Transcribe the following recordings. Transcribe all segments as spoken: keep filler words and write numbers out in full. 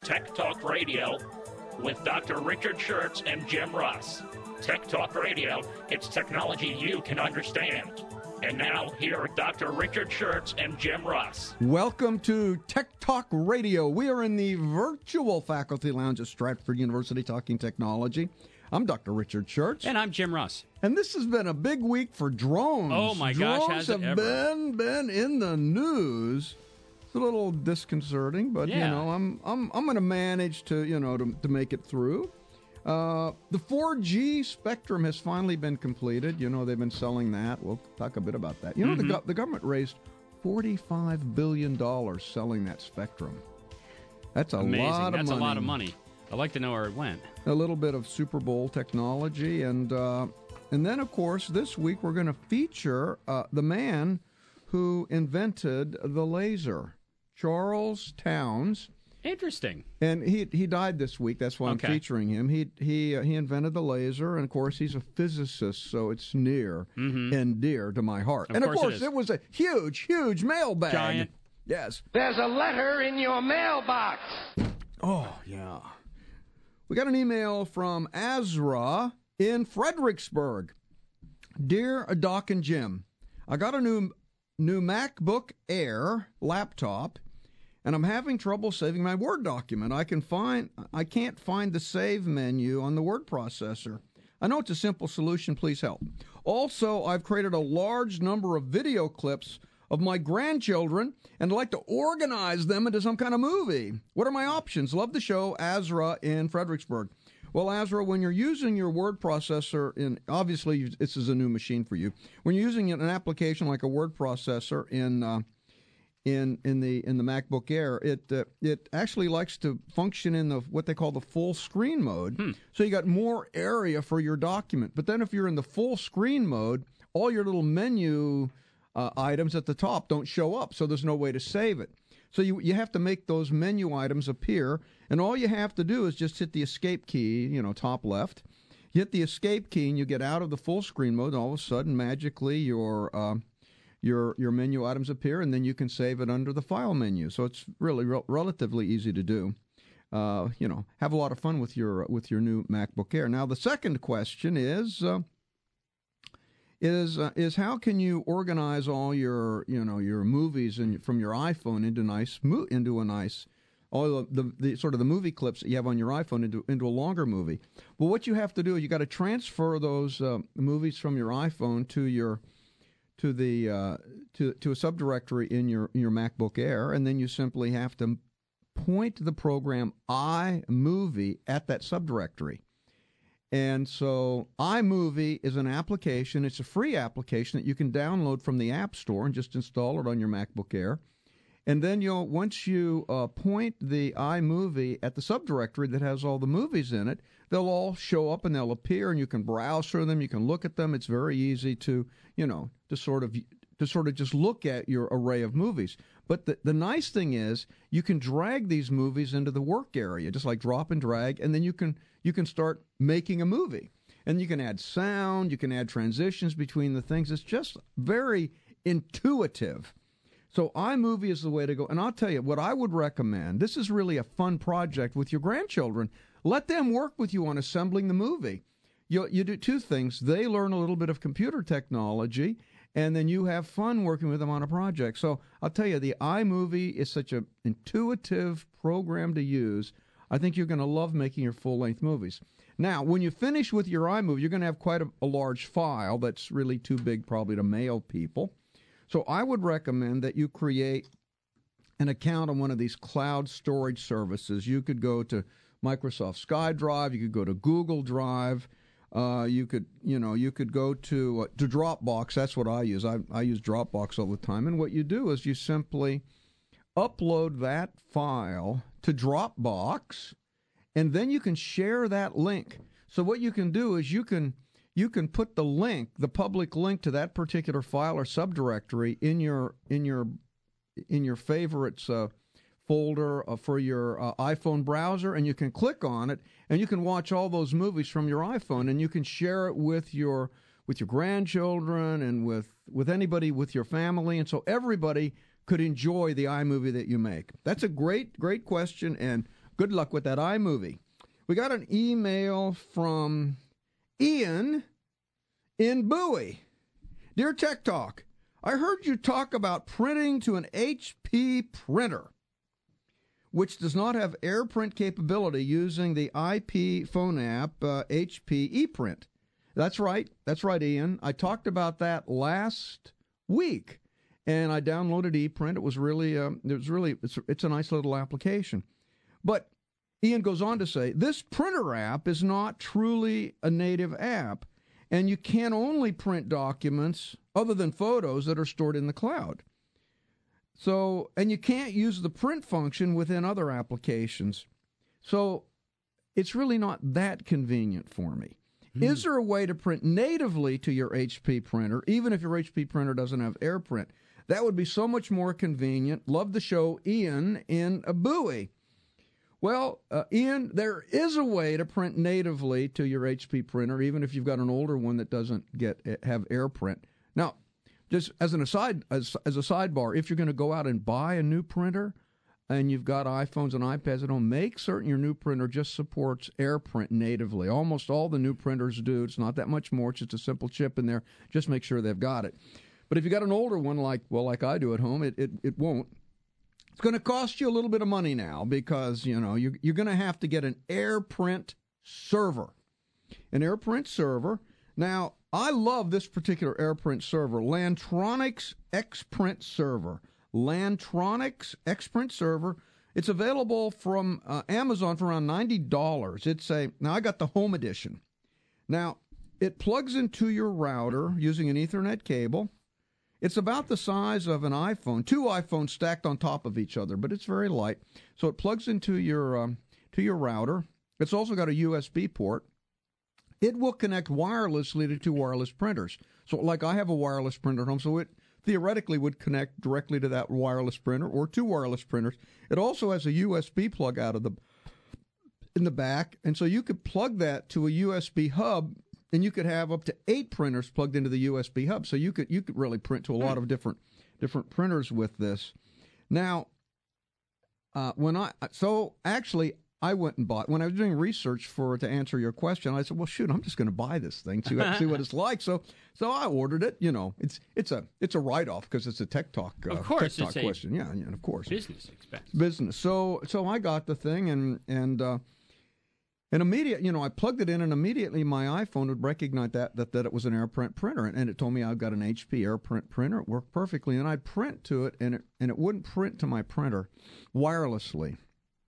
Tech Talk Radio with Doctor Richard Schertz and Jim Russ. Tech Talk Radio, it's technology you can understand. And now, here are Doctor Richard Schertz and Jim Russ. Welcome to Tech Talk Radio. We are in the virtual faculty lounge at Stratford University talking technology. I'm Doctor Richard Schertz. And I'm Jim Russ. And this has been a big week for drones. Oh, my drones gosh, has it have ever. been, been in the news. It's a little disconcerting, but, Yeah. you know, I'm I'm I'm going to manage to, you know, to, to make it through. Uh, the four G spectrum has finally been completed. You know, they've been selling that. We'll talk a bit about that. You know, Mm-hmm. the, go- the government raised forty-five billion dollars selling that spectrum. That's a Amazing. lot of That's money. a lot of money. I'd like to know where it went. A little bit of Super Bowl technology. And, uh, and then, of course, this week we're going to feature uh, the man who invented the laser, Charles Towns. Interesting. And he he died this week. That's why I'm Okay. featuring him. He he uh, he invented the laser, and of course he's a physicist, so it's near and dear to my heart. Of and of course it course, is. it was a huge, huge mailbag. Giant. Yes. There's a letter in your mailbox. Oh yeah. We got an email from Azra in Fredericksburg. Dear Doc and Jim, I got a new new MacBook Air laptop, and I'm having trouble saving my Word document. I can find I can't find the save menu on the word processor. I know it's a simple solution. Please help. Also, I've created a large number of video clips of my grandchildren and I'd like to organize them into some kind of movie. What are my options? Love the show, Azra in Fredericksburg. Well, Azra, when you're using your word processor, in obviously you- this is a new machine for you. When you're using an application like a word processor in uh, in in the in the MacBook Air, it uh, it actually likes to function in the what they call the full screen mode. Hmm. So you got more area for your document. But then if you're in the full screen mode, all your little menu uh, items at the top don't show up, so there's no way to save it. So you you have to make those menu items appear, and all you have to do is just hit the escape key, you know, top left. You hit the escape key, and you get out of the full screen mode. And all of a sudden, magically, your uh, your your menu items appear, and then you can save it under the file menu. So it's really re- relatively easy to do. Uh, you know, have a lot of fun with your with your new MacBook Air. Now, the second question is. Uh, Is uh, is how can you organize all your you know your movies and from your iPhone into nice mo- into a nice all the, the the sort of the movie clips that you have on your iPhone into into a longer movie? Well, what you have to do is you got to transfer those uh, movies from your iPhone to your to the uh, to to a subdirectory in your in your MacBook Air, and then you simply have to point the program iMovie at that subdirectory. And so iMovie is an application. It's a free application that you can download from the App Store and just install it on your MacBook Air. And then you'll once you uh, point the iMovie at the subdirectory that has all the movies in it, they'll all show up and they'll appear, and you can browse through them. You can look at them. It's very easy to, you know, to sort of to sort of just look at your array of movies. But the, the nice thing is you can drag these movies into the work area, just like drop and drag, and then you can you can start making a movie. And you can add sound, you can add transitions between the things. It's just very intuitive. So iMovie is the way to go. And I'll tell you what I would recommend. This is really a fun project with your grandchildren. Let them work with you on assembling the movie. You you do two things. They learn a little bit of computer technology, and then you have fun working with them on a project. So I'll tell you, the iMovie is such an intuitive program to use. I think you're going to love making your full-length movies. Now, when you finish with your iMovie, you're going to have quite a, a large file that's really too big probably to mail people. So I would recommend that you create an account on one of these cloud storage services. You could go to Microsoft SkyDrive. You could go to Google Drive. Uh, you could, you know, you could go to uh, to Dropbox. That's what I use. I, I use Dropbox all the time. And what you do is you simply upload that file to Dropbox, and then you can share that link. So what you can do is you can you can put the link, the public link to that particular file or subdirectory in your in your in your favorites uh, folder uh, for your uh, iPhone browser, and you can click on it, and you can watch all those movies from your iPhone, and you can share it with your with your grandchildren and with with anybody with your family, and so everybody could enjoy the iMovie that you make. That's a great great question, and Good luck with that iMovie. We got an email from Ian in Bowie. Dear Tech Talk, I heard you talk about printing to an H P printer, which does not have AirPrint capability using the I P phone app uh, H P ePrint. That's right. That's right, Ian. I talked about that last week, and I downloaded ePrint. It was really, um, it was really, it's, it's a nice little application. But Ian goes on to say, this printer app is not truly a native app, and you can only print documents other than photos that are stored in the cloud. So, and you can't use the print function within other applications. So, it's really not that convenient for me. Mm. Is there a way to print natively to your H P printer, even if your H P printer doesn't have AirPrint? That would be so much more convenient. Love the show, Ian in a Bowie. Well, uh, Ian, there is a way to print natively to your H P printer, even if you've got an older one that doesn't get have AirPrint. Now, just as an aside, as, as a sidebar, if you're going to go out and buy a new printer and you've got iPhones and iPads at home, make certain your new printer just supports AirPrint natively. Almost all the new printers do. It's not that much more. It's just a simple chip in there. Just make sure they've got it. But if you got an older one, like well, like I do at home, it it, it won't. It's going to cost you a little bit of money now because, you know, you, you're going to have to get an AirPrint server. An AirPrint server. Now, I love this particular AirPrint server, Lantronix XPrint server. Lantronix XPrint server. It's available from uh, Amazon for around ninety dollars. It's a, now I got the home edition. Now, it plugs into your router using an Ethernet cable. It's about the size of an iPhone, two iPhones stacked on top of each other, but it's very light. So it plugs into your um, to your router. It's also got a U S B port. It will connect wirelessly to two wireless printers. So like I have a wireless printer at home, so it theoretically would connect directly to that wireless printer or two wireless printers. It also has a U S B plug out of the in the back, and so you could plug that to a U S B hub. And you could have up to eight printers plugged into the U S B hub, so you could you could really print to a lot of different different printers with this. Now, uh, when I so actually I went and bought when I was doing research for to answer your question. I said, well, shoot, I'm just going to buy this thing to see what it's like. So so I ordered it. You know, it's it's a it's a write off because it's a tech talk uh, of course tech talk it's question. Yeah, yeah, of course, business expense. Business. So so I got the thing and and. Uh, And immediate, you know, I plugged it in, and immediately my iPhone would recognize that that, that it was an AirPrint printer, and, and it told me I've got an H P AirPrint printer. It worked perfectly, and I'd print to it, and it and it wouldn't print to my printer wirelessly.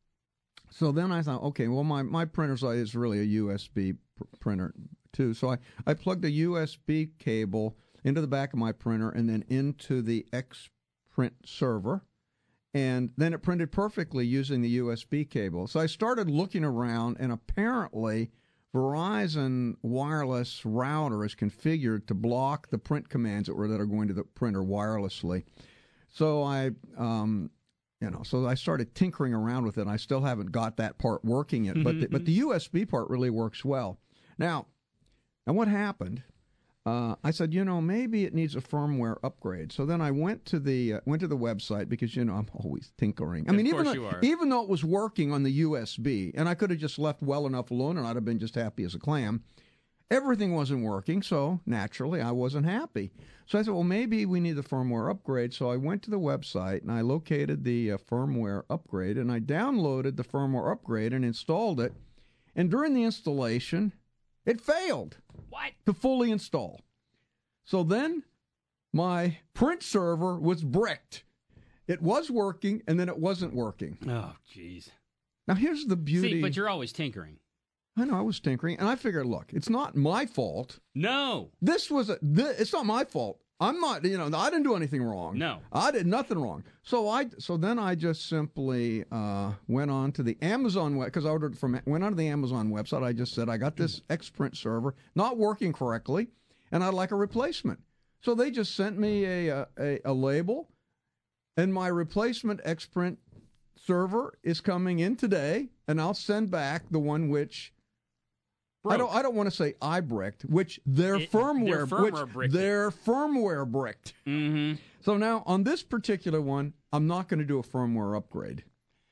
So then I thought, okay, well, my my printer is really a U S B pr- printer too. So I I plugged a U S B cable into the back of my printer, and then into the XPrint server. And then it printed perfectly using the U S B cable. So I started looking around, and apparently Verizon wireless router is configured to block the print commands that were that are going to the printer wirelessly. So I, um, you know, so I started tinkering around with it. I still haven't got that part working yet, mm-hmm, but the, but the U S B part really works well. Now, and what happened? Uh, I said, you know, maybe it needs a firmware upgrade. So then I went to the uh, went to the website because, you know, I'm always tinkering. I of mean, even course though, you are. even though it was working on the U S B, and I could have just left well enough alone, and I'd have been just happy as a clam. Everything wasn't working, so naturally I wasn't happy. So I said, well, maybe we need the firmware upgrade. So I went to the website and I located the uh, firmware upgrade, and I downloaded the firmware upgrade and installed it. And during the installation, it failed. What? To fully install. So then my print server was bricked. It was working, and then it wasn't working. Oh, jeez. Now, here's the beauty. See, but you're always tinkering. I know, I was tinkering, and I figured, look, it's not my fault. No. This was a, th- it's not my fault. I'm not, you know, I didn't do anything wrong. No. I did nothing wrong. So I, so then I just simply uh, went on to the Amazon web, because I ordered from, went on to the Amazon website. I just said, I got this XPrint server not working correctly, and I'd like a replacement. So they just sent me a a, a label, and my replacement XPrint server is coming in today, and I'll send back the one which Broke. I don't I don't want to say I bricked, which their It- firmware, their firmware which bricked it. their firmware bricked. Mm-hmm. So now on this particular one, I'm not going to do a firmware upgrade.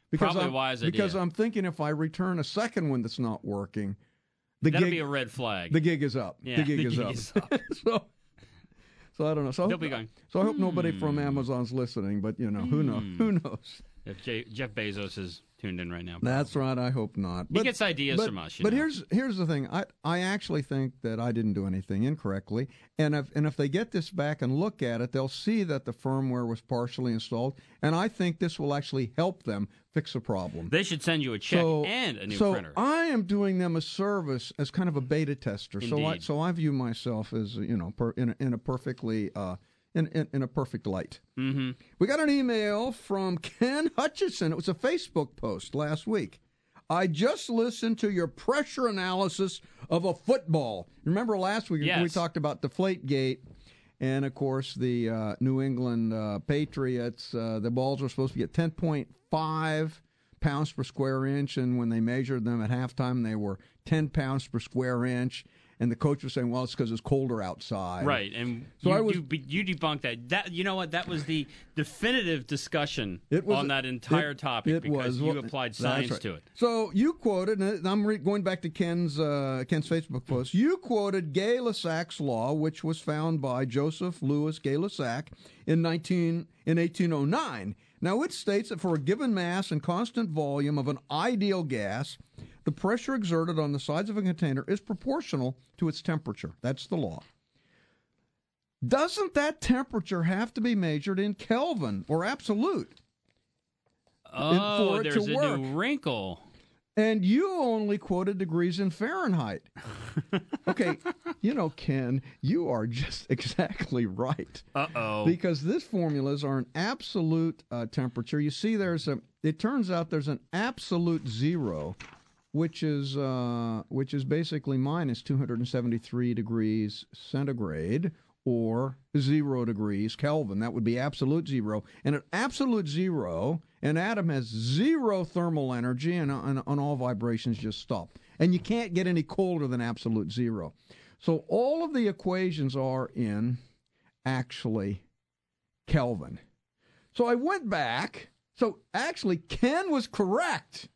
Because Probably I'm, a wise idea. Because I'm thinking if I return a second one that's not working, the That'll gig, be a red flag. the gig is up. Yeah, the gig the is gig up. is up. so, so I don't know. So I They'll hope, be going, so I hope nobody hmm. from Amazon's listening, but you know, who knows? Who knows? If J- Jeff Bezos is tuned in right now. That's right. I hope not. He gets ideas but, from us, you but know. here's here's the thing. I I actually think that I didn't do anything incorrectly, and if and if they get this back and look at it, they'll see that the firmware was partially installed, and I think this will actually help them fix the problem. They should send you a check so, and a new so printer. I am doing them a service as kind of a beta tester. So I Indeed. so I view myself as you know per, in a, in a perfectly. Uh, In, in, in a perfect light. Mm-hmm. We got an email from Ken Hutchison. It was a Facebook post last week. I just listened to your pressure analysis of a football. Remember last week Yes. we talked about Deflategate, and of course the uh, New England uh, Patriots. Uh, the balls were supposed to be at ten point five pounds per square inch, and when they measured them at halftime, they were ten pounds per square inch. And the coach was saying, "Well, it's because it's colder outside." Right, and So you, I was- you, be- you debunked that. That you know what? That was the definitive discussion It was- on that entire it- topic it because was. you Well, applied that's science right. to it. So you quoted, and I'm re- going back to Ken's uh, Ken's Facebook post. You quoted Gay-Lussac's law, which was found by Joseph Louis Gay-Lussac in nineteen in eighteen oh nine. Now it states that for a given mass and constant volume of an ideal gas, the pressure exerted on the sides of a container is proportional to its temperature. That's the law. Doesn't that temperature have to be measured in Kelvin or absolute? Oh, for it to there's a work. new wrinkle. And you only quoted degrees in Fahrenheit. Okay, you know, Ken, you are just exactly right. Uh-oh. Because this formulas are an absolute uh, temperature. You see, there's a. It turns out there's an absolute zero, which is uh, which is basically minus two hundred seventy-three degrees centigrade, or zero degrees Kelvin. That would be absolute zero. And at absolute zero, an atom has zero thermal energy, and, and, and all vibrations just stop. And you can't get any colder than absolute zero. So all of the equations are in, actually, Kelvin. So I went back. So actually, Ken was correct.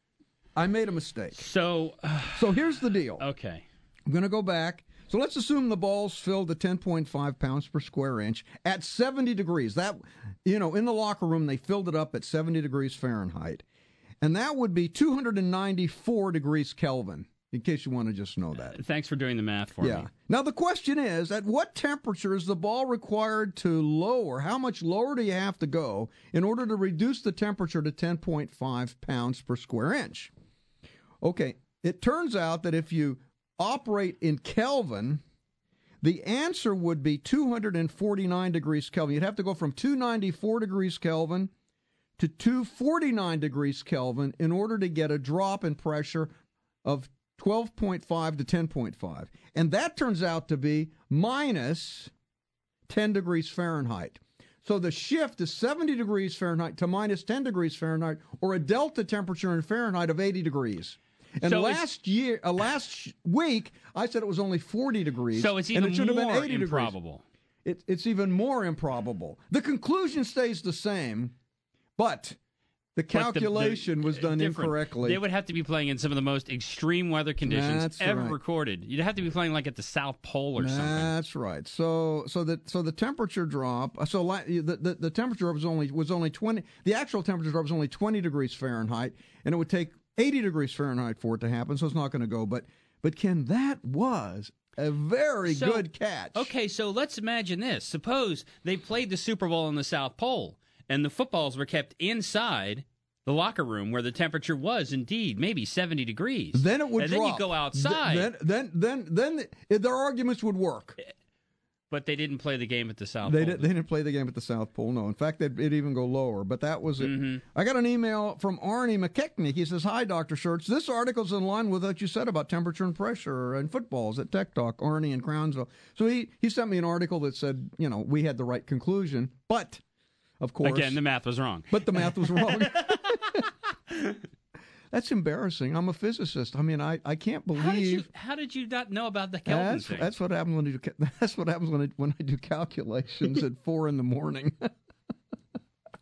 I made a mistake. So, uh, So here's the deal. okay. I'm going to go back. So let's assume the ball's filled to ten point five pounds per square inch at seventy degrees. That, you know, in the locker room, they filled it up at seventy degrees Fahrenheit. And that would be two hundred ninety-four degrees Kelvin, in case you want to just know that. Thanks for doing the math for Yeah. me. Now, the question is, at what temperature is the ball required to lower? How much lower do you have to go in order to reduce the temperature to ten point five pounds per square inch? Okay, it turns out that if you operate in Kelvin, the answer would be two hundred forty-nine degrees Kelvin. You'd have to go from two hundred ninety-four degrees Kelvin to two hundred forty-nine degrees Kelvin in order to get a drop in pressure of twelve point five to ten point five. And that turns out to be minus ten degrees Fahrenheit. So the shift is seventy degrees Fahrenheit to minus ten degrees Fahrenheit, or a delta temperature in Fahrenheit of eighty degrees. And So last year, uh, last sh- week, I said it was only forty degrees. So it's and even it should have been more eighty degrees. improbable. It, it's even more improbable. The conclusion stays the same, but the But the- the- calculation was done different. incorrectly. They would have to be playing in some of the most extreme weather conditions That's ever right. recorded. You'd have to be playing like at the South Pole or something. That's right. So, so the so the temperature drop. So la- the, the the temperature was only was only twenty. The actual temperature drop was only twenty degrees Fahrenheit, and it would take eighty degrees Fahrenheit for it to happen. So it's not going to go. But but Ken, that was a very So- good catch. Okay, so let's imagine this. Suppose they played the Super Bowl in the South Pole, and the footballs were kept inside the locker room where the temperature was indeed maybe seventy degrees. Then it would and drop. then you go outside. Th- Then then then then their arguments would work. But they didn't play the game at the South They Pole. did, they didn't play the game at the South Pole. No, in fact, it'd, it'd even go lower. But that was it. Mm-hmm. I got an email from Arnie McKechnie. He says, "Hi, Doctor Schertz. This article's in line with what you said about temperature and pressure and footballs at Tech Talk." Arnie in Crownsville. So he he sent me an article that said, you know, we had the right conclusion, but of course, Again, the math was wrong. but the math was wrong. That's embarrassing. I'm a physicist. I mean, I, I can't believe. How did, you, how did you not know about the Kelvin That's, thing? that's what happens when I do. ca- That's what happens when I when I do calculations at four in the morning.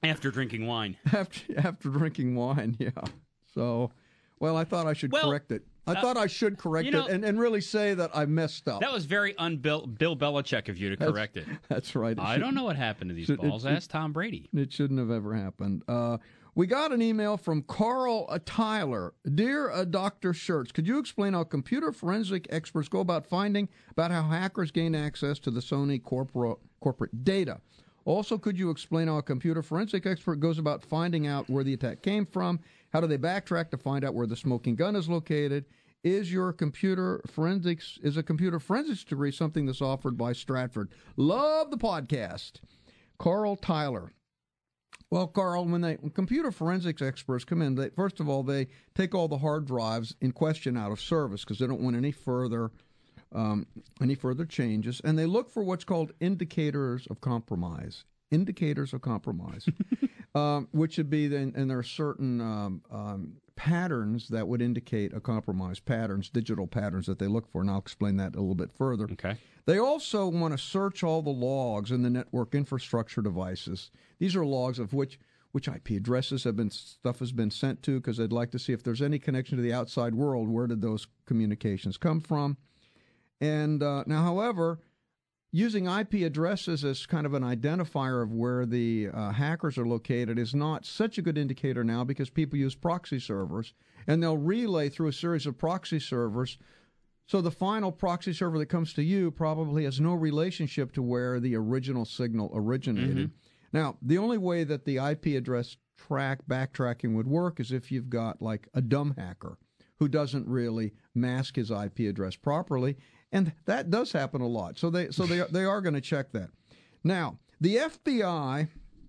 After drinking wine. After after drinking wine, yeah. So, well, I thought I should well, correct it. I uh, thought I should correct you know, it and, and really say that I messed up. That was very un-Bill Bill Belichick of you to correct that's, it. That's right. It I should, don't know what happened to these it, balls. it, Ask Tom Brady. It shouldn't have ever happened. Uh, we got an email from Carl uh, Tyler. Dear uh, Doctor Schertz, could you explain how computer forensic experts go about finding about how hackers gain access to the Sony corporate corporate data? Also, could you explain how a computer forensic expert goes about finding out where the attack came from? How do they backtrack to find out where the smoking gun is located? Is your computer forensics is a computer forensics degree something that's offered by Stratford? Love the podcast. Carl Tyler. Well, Carl, when they when computer forensics experts come in, they, first of all, they take all the hard drives in question out of service because they don't want any further um, any further changes, and they look for what's called indicators of compromise. Indicators of compromise, um, which would be then, and there are certain um, um, patterns that would indicate a compromise. Patterns, digital patterns that they look for, and I'll explain that a little bit further. Okay. They also want to search all the logs in the network infrastructure devices. These are logs of which which I P addresses have been stuff has been sent to, because they'd like to see if there's any connection to the outside world. Where did those communications come from? And uh, now, however, using I P addresses as kind of an identifier of where the uh, hackers are located is not such a good indicator now, because people use proxy servers, and they'll relay through a series of proxy servers. So the final proxy server that comes to you probably has no relationship to where the original signal originated. Mm-hmm. Now, the only way that the I P address track backtracking would work is if you've got like a dumb hacker who doesn't really mask his I P address properly, and that does happen a lot. So they so they they are going to check that. Now, the F B I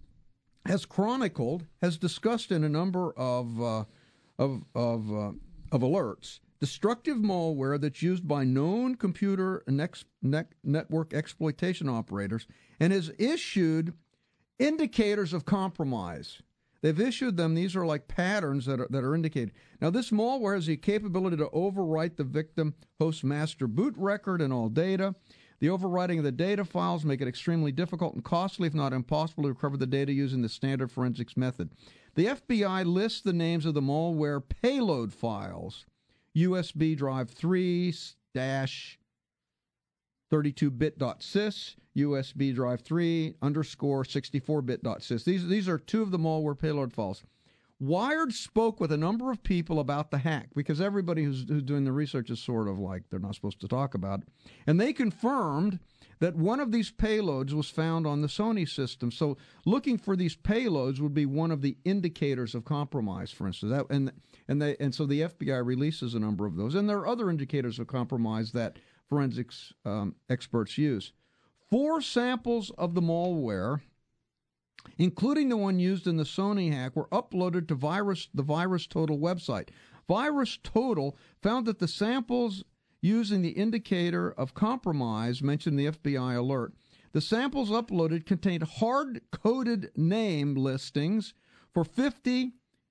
has chronicled, has discussed in a number of uh, of of uh, of alerts, destructive malware that's used by known computer next, net, network exploitation operators, and has issued indicators of compromise. They've issued them. These are like patterns that are, that are indicated. Now, this malware has the capability to overwrite the victim host master boot record and all data. The overwriting of the data files make it extremely difficult and costly, if not impossible, to recover the data using the standard forensics method. The F B I lists the names of the malware payload files: U S B drive three dash thirty-two bit dot sys, U S B drive three underscore sixty-four bit dot sys. These, these are two of the malware payload files. Wired spoke with a number of people about the hack, because everybody who's, who's doing the research is sort of like they're not supposed to talk about it. And they confirmed that one of these payloads was found on the Sony system. So looking for these payloads would be one of the indicators of compromise, for instance. That, and and they and so the F B I releases a number of those. And there are other indicators of compromise that forensics um, experts use. Four samples of the malware, including the one used in the Sony hack, were uploaded to virus the VirusTotal website. VirusTotal found that the samples using the indicator of compromise mentioned in the F B I alert, the samples uploaded contained hard-coded name listings for fifty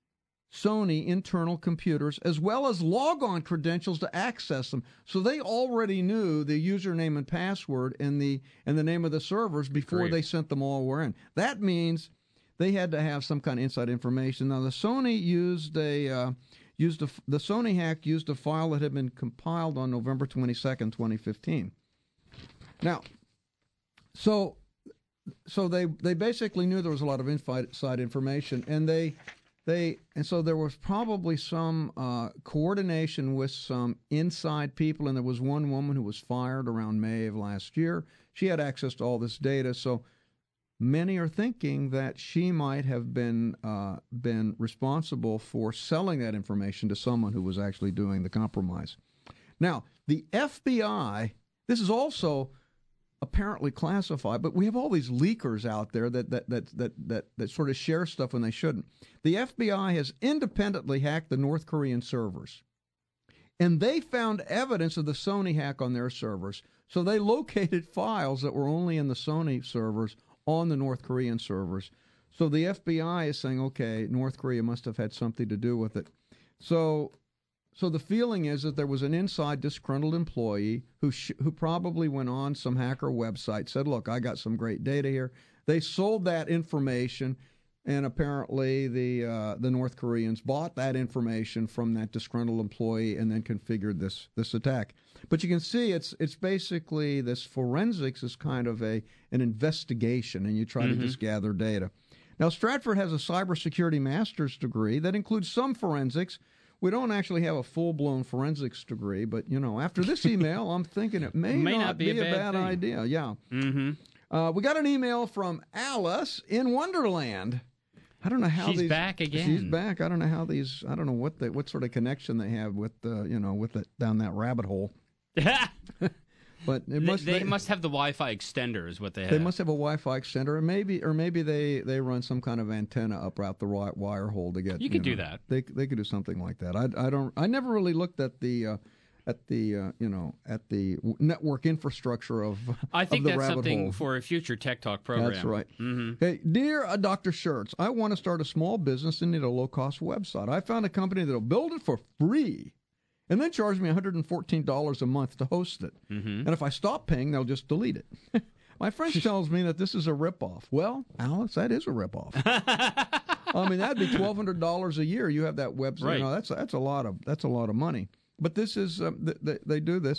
Sony internal computers, as well as logon credentials to access them. So they already knew the username and password and the and the name of the servers before Great. They sent the malware in. That means they had to have some kind of inside information. Now, the Sony used a uh, used a, the Sony hack used a file that had been compiled on November twenty-second, twenty fifteen. Now, so so they they basically knew there was a lot of inside information, and they. They and so there was probably some uh, coordination with some inside people, and there was one woman who was fired around May of last year. She had access to all this data, so many are thinking that she might have been uh, been responsible for selling that information to someone who was actually doing the compromise. Now, the F B I, this is also apparently classified, but we have all these leakers out there that that that that that, that sort of share stuff when they shouldn't. The F B I has independently hacked the North Korean servers, and they found evidence of the Sony hack on their servers. So they located files that were only in the Sony servers on the North Korean servers. So the F B I is saying, okay, North Korea must have had something to do with it. So So the feeling is that there was an inside disgruntled employee who sh- who probably went on some hacker website, said, look, I got some great data here. They sold that information. And apparently the uh, the North Koreans bought that information from that disgruntled employee and then configured this this attack. But you can see it's it's basically this forensics is kind of a an investigation, and you try mm-hmm. to just gather data. Now, Stratford has a cybersecurity master's degree that includes some forensics. We don't actually have a full-blown forensics degree, but, you know, after this email, I'm thinking it may, may not, not be, be a a bad, bad idea. Yeah. Mm-hmm. Uh, we got an email from Alice in Wonderland. I don't know how she's these, back again. She's back. I don't know how these. I don't know what the, what sort of connection they have with uh, you know with it down that rabbit hole. But it must, they, they, they must have the Wi-Fi extender, is what they have. They must have a Wi-Fi extender, or maybe, or maybe they, they run some kind of antenna up out the wire hole to get. You could you know, do that. They they could do something like that. I, I don't. I never really looked at the uh, at the uh, you know at the network infrastructure of. I think of the that's rabbit something hole. for a future Tech Talk program. That's right. Mm-hmm. Hey, dear uh, Doctor Schertz, I want to start a small business and need a low-cost website. I found a company that'll build it for free. And then charge me one hundred fourteen dollars a month to host it. Mm-hmm. And if I stop paying, they'll just delete it. My friend tells me that this is a ripoff. Well, Alex, that is a ripoff. I mean, that'd be twelve hundred dollars a year. You have that website. Right. You know, that's that's a lot of that's a lot of money. But this is um, th- th- they do this.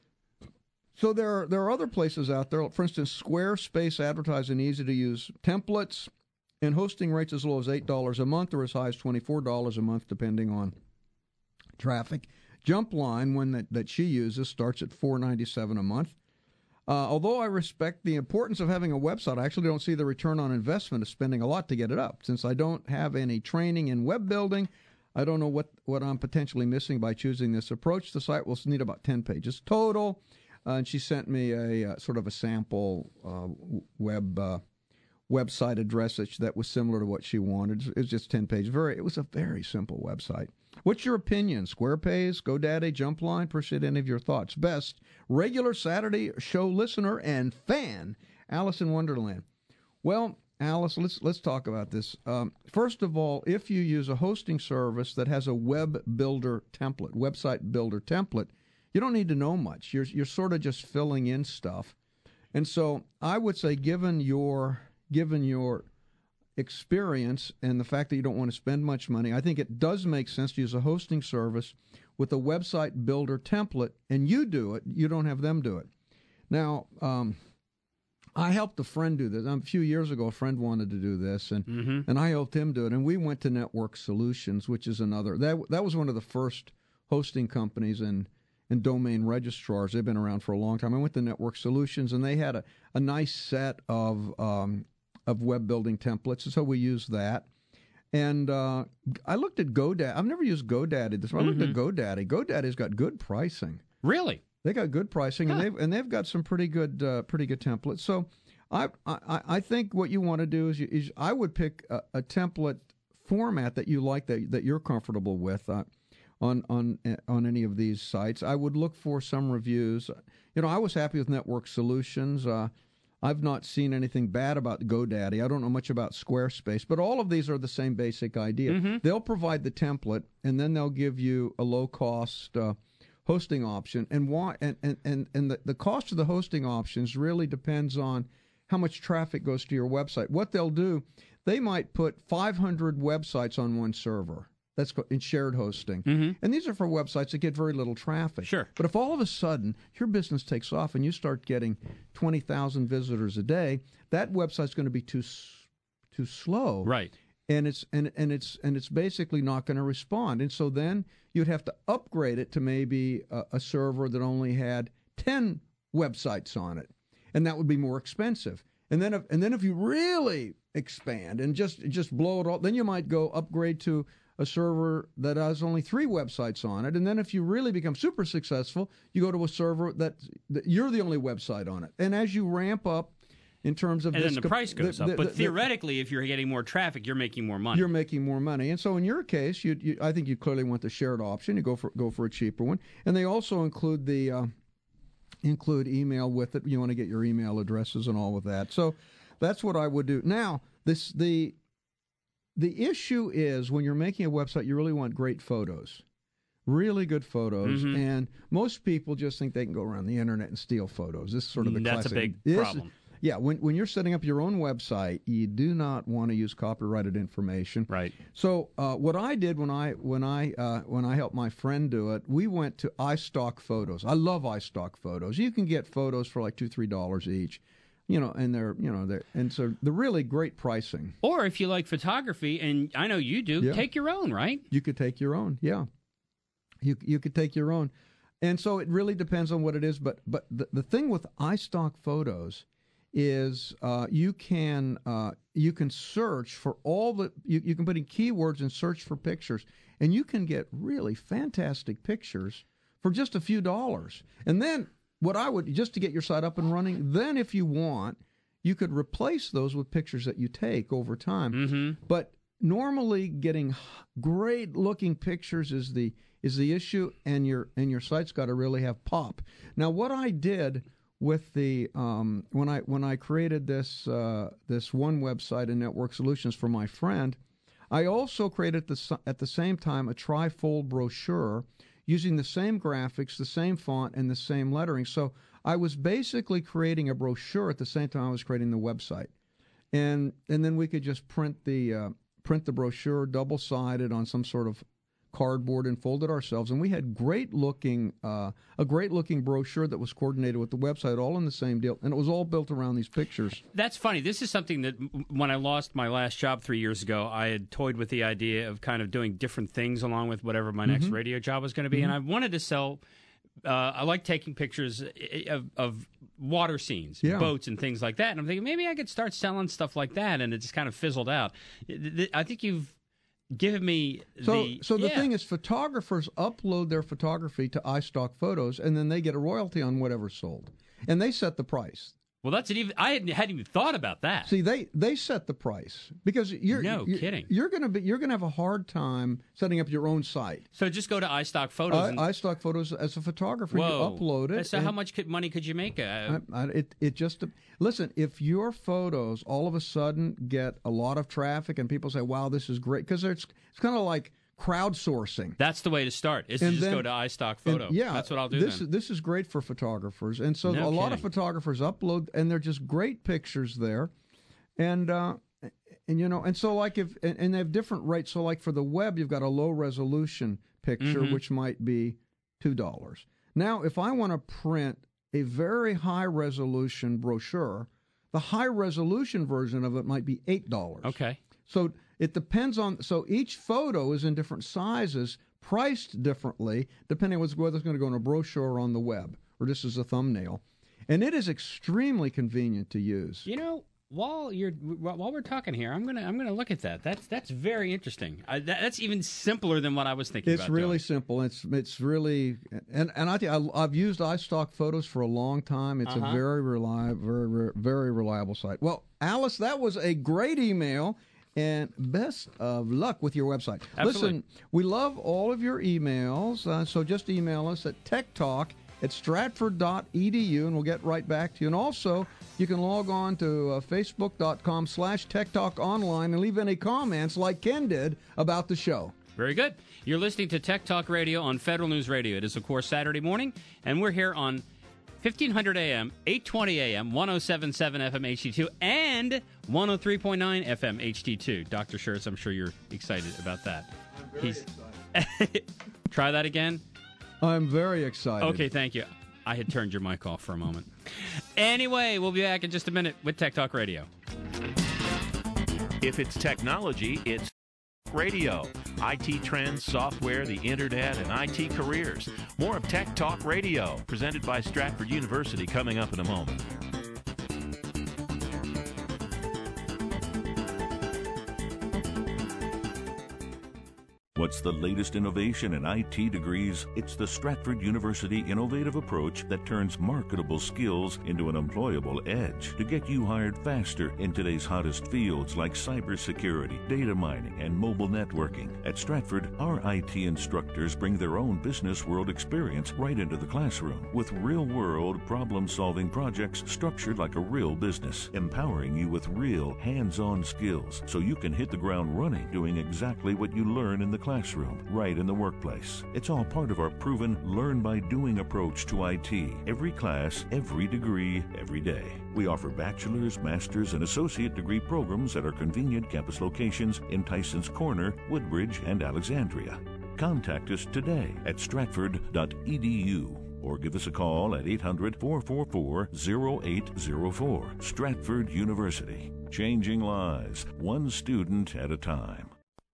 So there are there are other places out there. For instance, Squarespace advertising easy to use templates and hosting rates as low as eight dollars a month or as high as twenty-four dollars a month, depending on traffic. Jumpline, one that, that she uses, starts at four dollars and ninety-seven cents a month. Uh, although I respect the importance of having a website, I actually don't see the return on investment of spending a lot to get it up. Since I don't have any training in web building, I don't know what, what I'm potentially missing by choosing this approach. The site will need about ten pages total. Uh, and she sent me a uh, sort of a sample uh, web uh, website address that, that was similar to what she wanted. It was just ten pages. Very, it was a very simple website. What's your opinion? Squarespace, GoDaddy, Jumpline? Appreciate any of your thoughts. Best, regular Saturday show listener and fan, Alice in Wonderland. Well, Alice, let's let's talk about this. Um, first of all, if you use a hosting service that has a web builder template, website builder template, you don't need to know much. You're you're sort of just filling in stuff. And so I would say, given your given your experience and the fact that you don't want to spend much money, I think it does make sense to use a hosting service with a website builder template, and you do it. You don't have them do it. Now, um, I helped a friend do this. Um, a few years ago, a friend wanted to do this, and mm-hmm. and I helped him do it. And we went to Network Solutions, which is another. That that was one of the first hosting companies and and domain registrars. They've been around for a long time. I went to Network Solutions, and they had a, a nice set of um, of web building templates, so we used that. And uh, I looked at GoDaddy. I've never used GoDaddy. This, I looked mm-hmm. at GoDaddy. GoDaddy's got good pricing. Really? They got good pricing, huh. and they've and they've got some pretty good uh, pretty good templates. So I I, I think what you want to do is, you, is I would pick a, a template format that you like, that that you're comfortable with. Uh, on on on any of these sites, I would look for some reviews. You know, I was happy with Network Solutions. Uh, I've not seen anything bad about GoDaddy. I don't know much about Squarespace, but all of these are the same basic idea. Mm-hmm. They'll provide the template, and then they'll give you a low-cost uh, hosting option. And why? And and and, and the, the cost of the hosting options really depends on how much traffic goes to your website. What they'll do, they might put five hundred websites on one server. That's in shared hosting. Mm-hmm. And these are for websites that get very little traffic. Sure. But if all of a sudden your business takes off and you start getting twenty thousand visitors a day, that website's going to be too too slow. Right. And it's and, and it's and it's basically not going to respond. And so then you'd have to upgrade it to maybe a, a server that only had ten websites on it. And that would be more expensive. And then if and then if you really expand and just just blow it all, then you might go upgrade to a server that has only three websites on it. And then if you really become super successful, you go to a server that, that you're the only website on it. And as you ramp up in terms of and this, then the price goes the, up. the, but the, theoretically, if you're getting more traffic, you're making more money. You're making more money. And so in your case, you, you I think you clearly want the shared option. You go for go for a cheaper one. And they also include the uh, include email with it. You want to get your email addresses and all of that. So that's what I would do. Now, this the The issue is when you're making a website, you really want great photos, really good photos. Mm-hmm. And most people just think they can go around the internet and steal photos. This is sort of the That's classic. a big this, problem. Yeah, when when you're setting up your own website, you do not want to use copyrighted information. Right. So uh, what I did when I when I uh, when I helped my friend do it, we went to iStock Photos. I love iStock Photos. You can get photos for like two three dollars each, you know, and they're you know they're and so they're really great pricing. Or if you like photography, and I know you do, Yeah. take your own, right? You could take your own. Yeah, you you could take your own, and so it really depends on what it is. But but the the thing with iStock Photos is uh, you can uh, you can search for all the you, you can put in keywords and search for pictures, and you can get really fantastic pictures for just a few dollars. And then what I would just to get your site up and running, then if you want, you could replace those with pictures that you take over time. Mm-hmm. But normally, getting great looking pictures is the is the issue, and your and your site's got to really have pop. Now, what I did with the um, when I when I created this uh, this one website in Network Solutions for my friend, I also created the, at the same time a trifold brochure using the same graphics, the same font, and the same lettering. So I was basically creating a brochure at the same time I was creating the website, and and then we could just print the uh, print the brochure double sided on some sort of cardboard and fold it ourselves, and we had great looking uh, a great looking brochure that was coordinated with the website, all in the same deal, and it was all built around these pictures. That's funny. This is something that when I lost my last job three years ago, I had toyed with the idea of kind of doing different things along with whatever my next Mm-hmm. radio job was going to be, Mm-hmm. and I wanted to sell. Uh, I like taking pictures of, of water scenes, Yeah. boats, and things like that. And I'm thinking maybe I could start selling stuff like that, and it just kind of fizzled out. I think you've given me So, the so the yeah. thing is, photographers upload their photography to iStock Photos, and then they get a royalty on whatever's sold, and they set the price. Well, that's it. Even I hadn't, hadn't even thought about that. See, they, they set the price because you're No you're, kidding. You're gonna be you're gonna have a hard time setting up your own site. So just go to iStock Photos. I, and, iStock Photos as a photographer, whoa. you upload it. So and- how much could, money could you make? Uh, I, I, it it just listen. If your photos all of a sudden get a lot of traffic and people say, "Wow, this is great," because it's it's kind of like crowdsourcing. that's the way to start. Is to And just then- go to iStock Photo. And, yeah, that's what I'll do This then. is this is great for photographers, and so No a lot of kidding. photographers upload, and they're just great pictures there, and uh, and you know, and so like if and, and they have different rates. So like for the web, you've got a low resolution picture, Mhm. which might be two dollars. Now, if I want to print a very high resolution brochure, the high resolution version of it might be eight dollars. Okay. So it depends on, so each photo is in different sizes, priced differently, depending on whether it's going to go in a brochure or on the web, or just as a thumbnail. And it is extremely convenient to use. You know, while you're while we're talking here, I'm gonna I'm gonna look at that. That's that's very interesting. I, that, that's even simpler than what I was thinking. It's about really doing. simple. It's it's really, and and I think I, I've used iStock Photos for a long time. It's Uh-huh. a very reliable, very very reliable site. Well, Alice, that was a great email. And best of luck with your website. Absolutely. Listen, we love all of your emails, uh, so just email us at techtalk at stratford dot e d u, and we'll get right back to you. And also, you can log on to uh, facebook.com slash techtalkonline and leave any comments like Ken did about the show. Very good. You're listening to Tech Talk Radio on Federal News Radio. It is, of course, Saturday morning, and we're here on fifteen hundred A M, eight twenty A M, one oh seven point seven F M H D two, and one oh three point nine F M H D two. Doctor Schertz, I'm sure you're excited about that. I'm very He's- excited. Try that again. I'm very excited. Okay, thank you. I had turned your mic off for a moment. Anyway, we'll be back in just a minute with Tech Talk Radio. If it's technology, it's radio. I T trends, software, the internet, and I T careers. More of Tech Talk Radio, presented by Stratford University, coming up in a moment. What's the latest innovation in I T degrees? It's the Stratford University innovative approach that turns marketable skills into an employable edge to get you hired faster in today's hottest fields like cybersecurity, data mining, and mobile networking. At Stratford, our I T instructors bring their own business world experience right into the classroom with real-world problem-solving projects structured like a real business, empowering you with real hands-on skills so you can hit the ground running doing exactly what you learn in the classroom. classroom, right in the workplace. It's all part of our proven learn-by-doing approach to I T. Every class, every degree, every day. We offer bachelor's, master's, and associate degree programs at our convenient campus locations in Tysons Corner, Woodbridge, and Alexandria. Contact us today at stratford dot e d u or give us a call at eight hundred, four four four, zero eight zero four. Stratford University. Changing lives, one student at a time.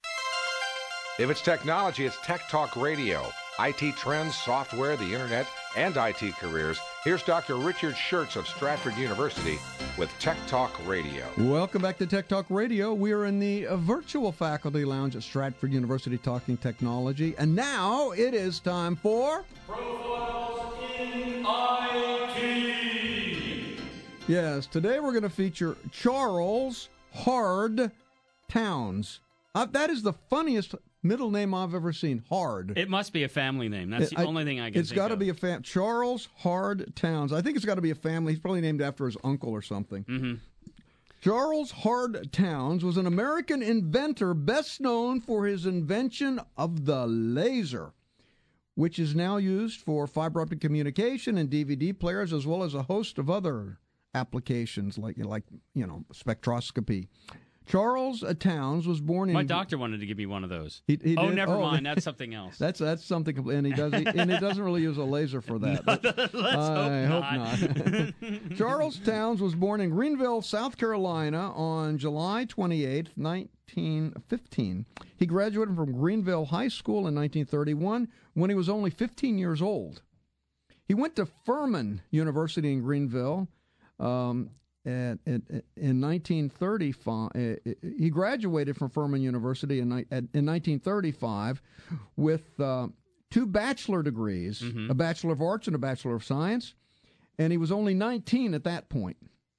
If it's technology, it's Tech Talk Radio. I T trends, software, the internet, and I T careers. Here's Doctor Richard Schertz of Stratford University with Tech Talk Radio. Welcome back to Tech Talk Radio. We are in the uh, virtual faculty lounge at Stratford University talking technology. And now it is time for... Profiles in I T. Yes, today we're going to feature Charles Hard Towns. Uh, that is the funniest middle name I've ever seen. Hard. It must be a family name. That's the I, only thing I can It's think got to of. be a fam. Charles Hard Towns. I think it's got to be a family. He's probably named after his uncle or something. Mm-hmm. Charles Hard Towns was an American inventor best known for his invention of the laser, which is now used for fiber optic communication and D V D players, as well as a host of other applications like, like you know, spectroscopy. Charles Towns was born in... My doctor wanted to give me one of those. He, he oh, did? never oh, mind. That's something else. That's that's something, and he does, he, and he doesn't really use a laser for that. No, But let's I hope hope not. Charles Towns was born in Greenville, South Carolina, on July twenty-eighth, nineteen fifteen. He graduated from Greenville High School in nineteen thirty-one when he was only fifteen years old. He went to Furman University in Greenville. Um, At, at, in nineteen thirty-five, uh, he graduated from Furman University in, at, in nineteen thirty-five with uh, two bachelor degrees, mm-hmm. a Bachelor of Arts and a Bachelor of Science, and he was only nineteen at that point.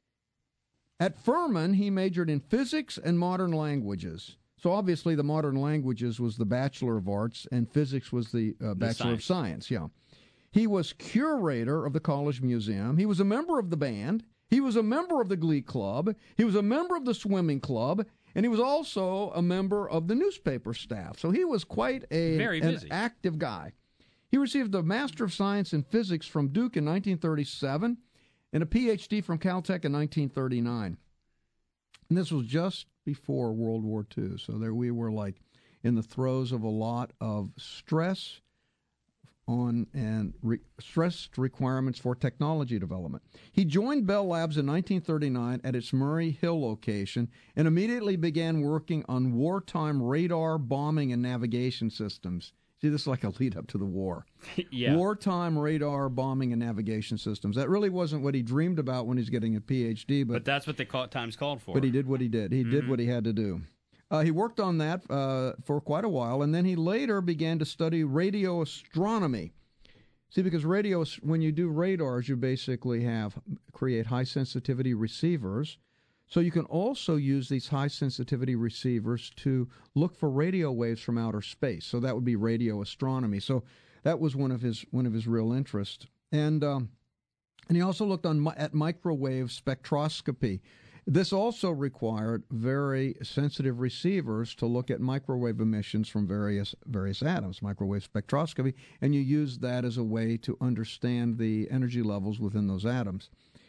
At Furman, he majored in physics and modern languages. So obviously the modern languages was the Bachelor of Arts and physics was the uh, Bachelor of Science, yeah. He was curator of the College Museum. He was a member of the band. He was a member of the Glee Club, he was a member of the Swimming Club, and he was also a member of the newspaper staff. So he was quite a, Very an busy. active guy. He received a Master of Science in Physics from Duke in nineteen thirty-seven and a P H D from Caltech in nineteen thirty-nine. And this was just before World War Two. So there we were, like, in the throes of a lot of stress on and re- stressed requirements for technology development. He joined Bell Labs in nineteen thirty-nine at its Murray Hill location and immediately began working on wartime radar, bombing, and navigation systems. See, this is like a lead up to the war. Yeah. Wartime radar, bombing, and navigation systems. That really wasn't what he dreamed about when he was getting a P H D, but, But that's what the call, times called for. but he did what he did. He Mm-hmm. did what he had to do. Uh, he worked on that uh, for quite a while, and then he later began to study radio astronomy. See, because radio, when you do radars, you basically have create high sensitivity receivers. So you can also use these high sensitivity receivers to look for radio waves from outer space. So that would be radio astronomy. So that was one of his one of his real interests. And um, and he also looked on at microwave spectroscopy. This also required very sensitive receivers to look at microwave emissions from various various atoms, microwave spectroscopy, and you use that as a way to understand the energy levels within those atoms.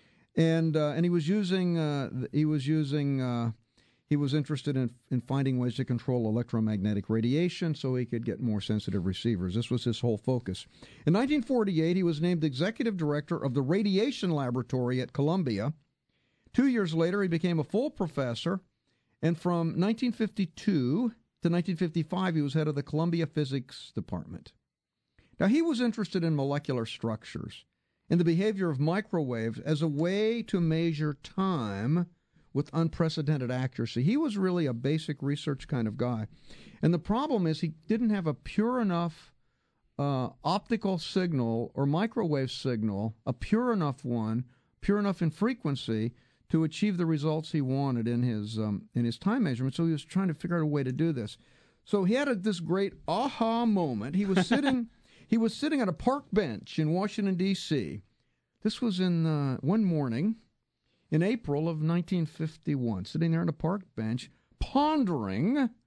And uh, and he was using uh, he was using uh, he was interested in in finding ways to control electromagnetic radiation so he could get more sensitive receivers. This was his whole focus. In nineteen forty-eight, he was named executive director of the Radiation Laboratory at Columbia. Two years later, he became a full professor, and from nineteen fifty-two to nineteen fifty-five, he was head of the Columbia Physics Department. Now, he was interested in molecular structures and the behavior of microwaves as a way to measure time with unprecedented accuracy. He was really a basic research kind of guy. And the problem is he didn't have a pure enough uh, optical signal or microwave signal, a pure enough one, pure enough in frequency, to achieve the results he wanted in his um, in his time measurement. So he was trying to figure out a way to do this. So he had a, this great aha moment. He was sitting he was sitting on a park bench in Washington, D C This was in uh, one morning in April of nineteen fifty-one, sitting there on a park bench, pondering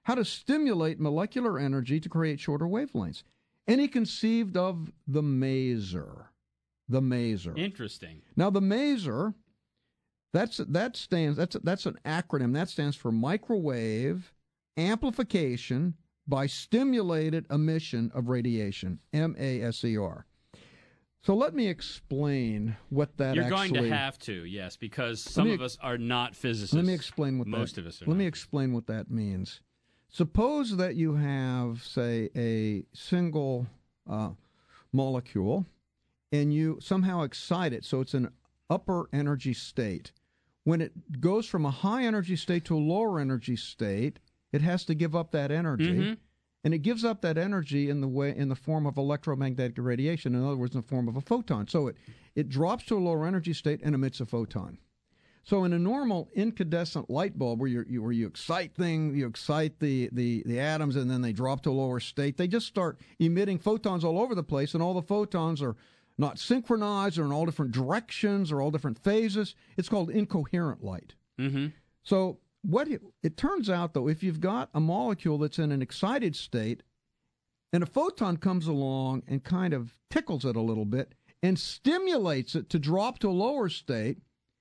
how to stimulate molecular energy to create shorter wavelengths. And he conceived of the maser. The maser. Interesting. Now, the maser, that's that stands that's that's an acronym. That stands for microwave amplification by stimulated emission of radiation. M A S E R. So let me explain what that You're actually... going to have to, yes, because some me, of us are not physicists. Let me explain what Most that, of us are Let not. me explain what that means. Suppose that you have, say, a single uh, molecule, and you somehow excite it, so it's an upper energy state. When it goes from a high energy state to a lower energy state, it has to give up that energy. Mm-hmm. And it gives up that energy in the way in the form of electromagnetic radiation. In other words, in the form of a photon. So it, it drops to a lower energy state and emits a photon. So in a normal incandescent light bulb, where you you where you excite things, you excite the, the the atoms, and then they drop to a lower state, they just start emitting photons all over the place, and all the photons are not synchronized or in all different directions or all different phases. It's called incoherent light. Mm-hmm. So what it, it turns out, though, if you've got a molecule that's in an excited state and a photon comes along and kind of tickles it a little bit and stimulates it to drop to a lower state,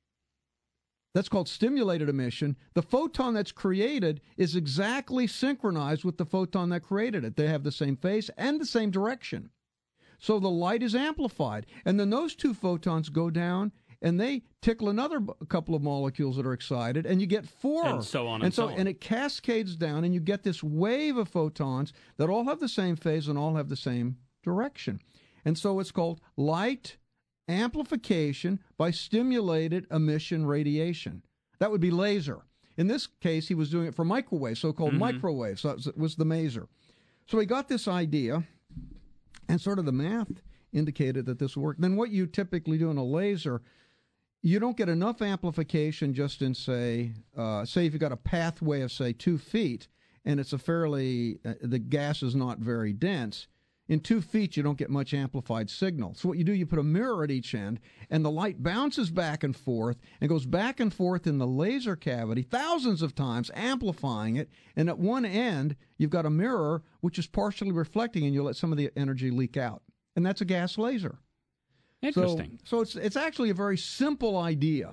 that's called stimulated emission. The photon that's created is exactly synchronized with the photon that created it. They have the same phase and the same direction. So the light is amplified. And then those two photons go down and they tickle another b- couple of molecules that are excited, and you get four. And so on and, and so, so on. And it cascades down, and you get this wave of photons that all have the same phase and all have the same direction. And so it's called light amplification by stimulated emission radiation. That would be laser. In this case, he was doing it for microwave, so-called mm-hmm. microwave. So it was the maser. So he got this idea, and sort of the math indicated that this worked. Then what you typically do in a laser, you don't get enough amplification just in, say, uh, say if you've got a pathway of, say, two feet, and it's a fairly, uh, the gas is not very dense. In two feet, you don't get much amplified signal. So what you do, you put a mirror at each end, and the light bounces back and forth and goes back and forth in the laser cavity thousands of times, amplifying it. And at one end, you've got a mirror which is partially reflecting, and you let some of the energy leak out. And that's a gas laser. Interesting. So, so it's it's actually a very simple idea.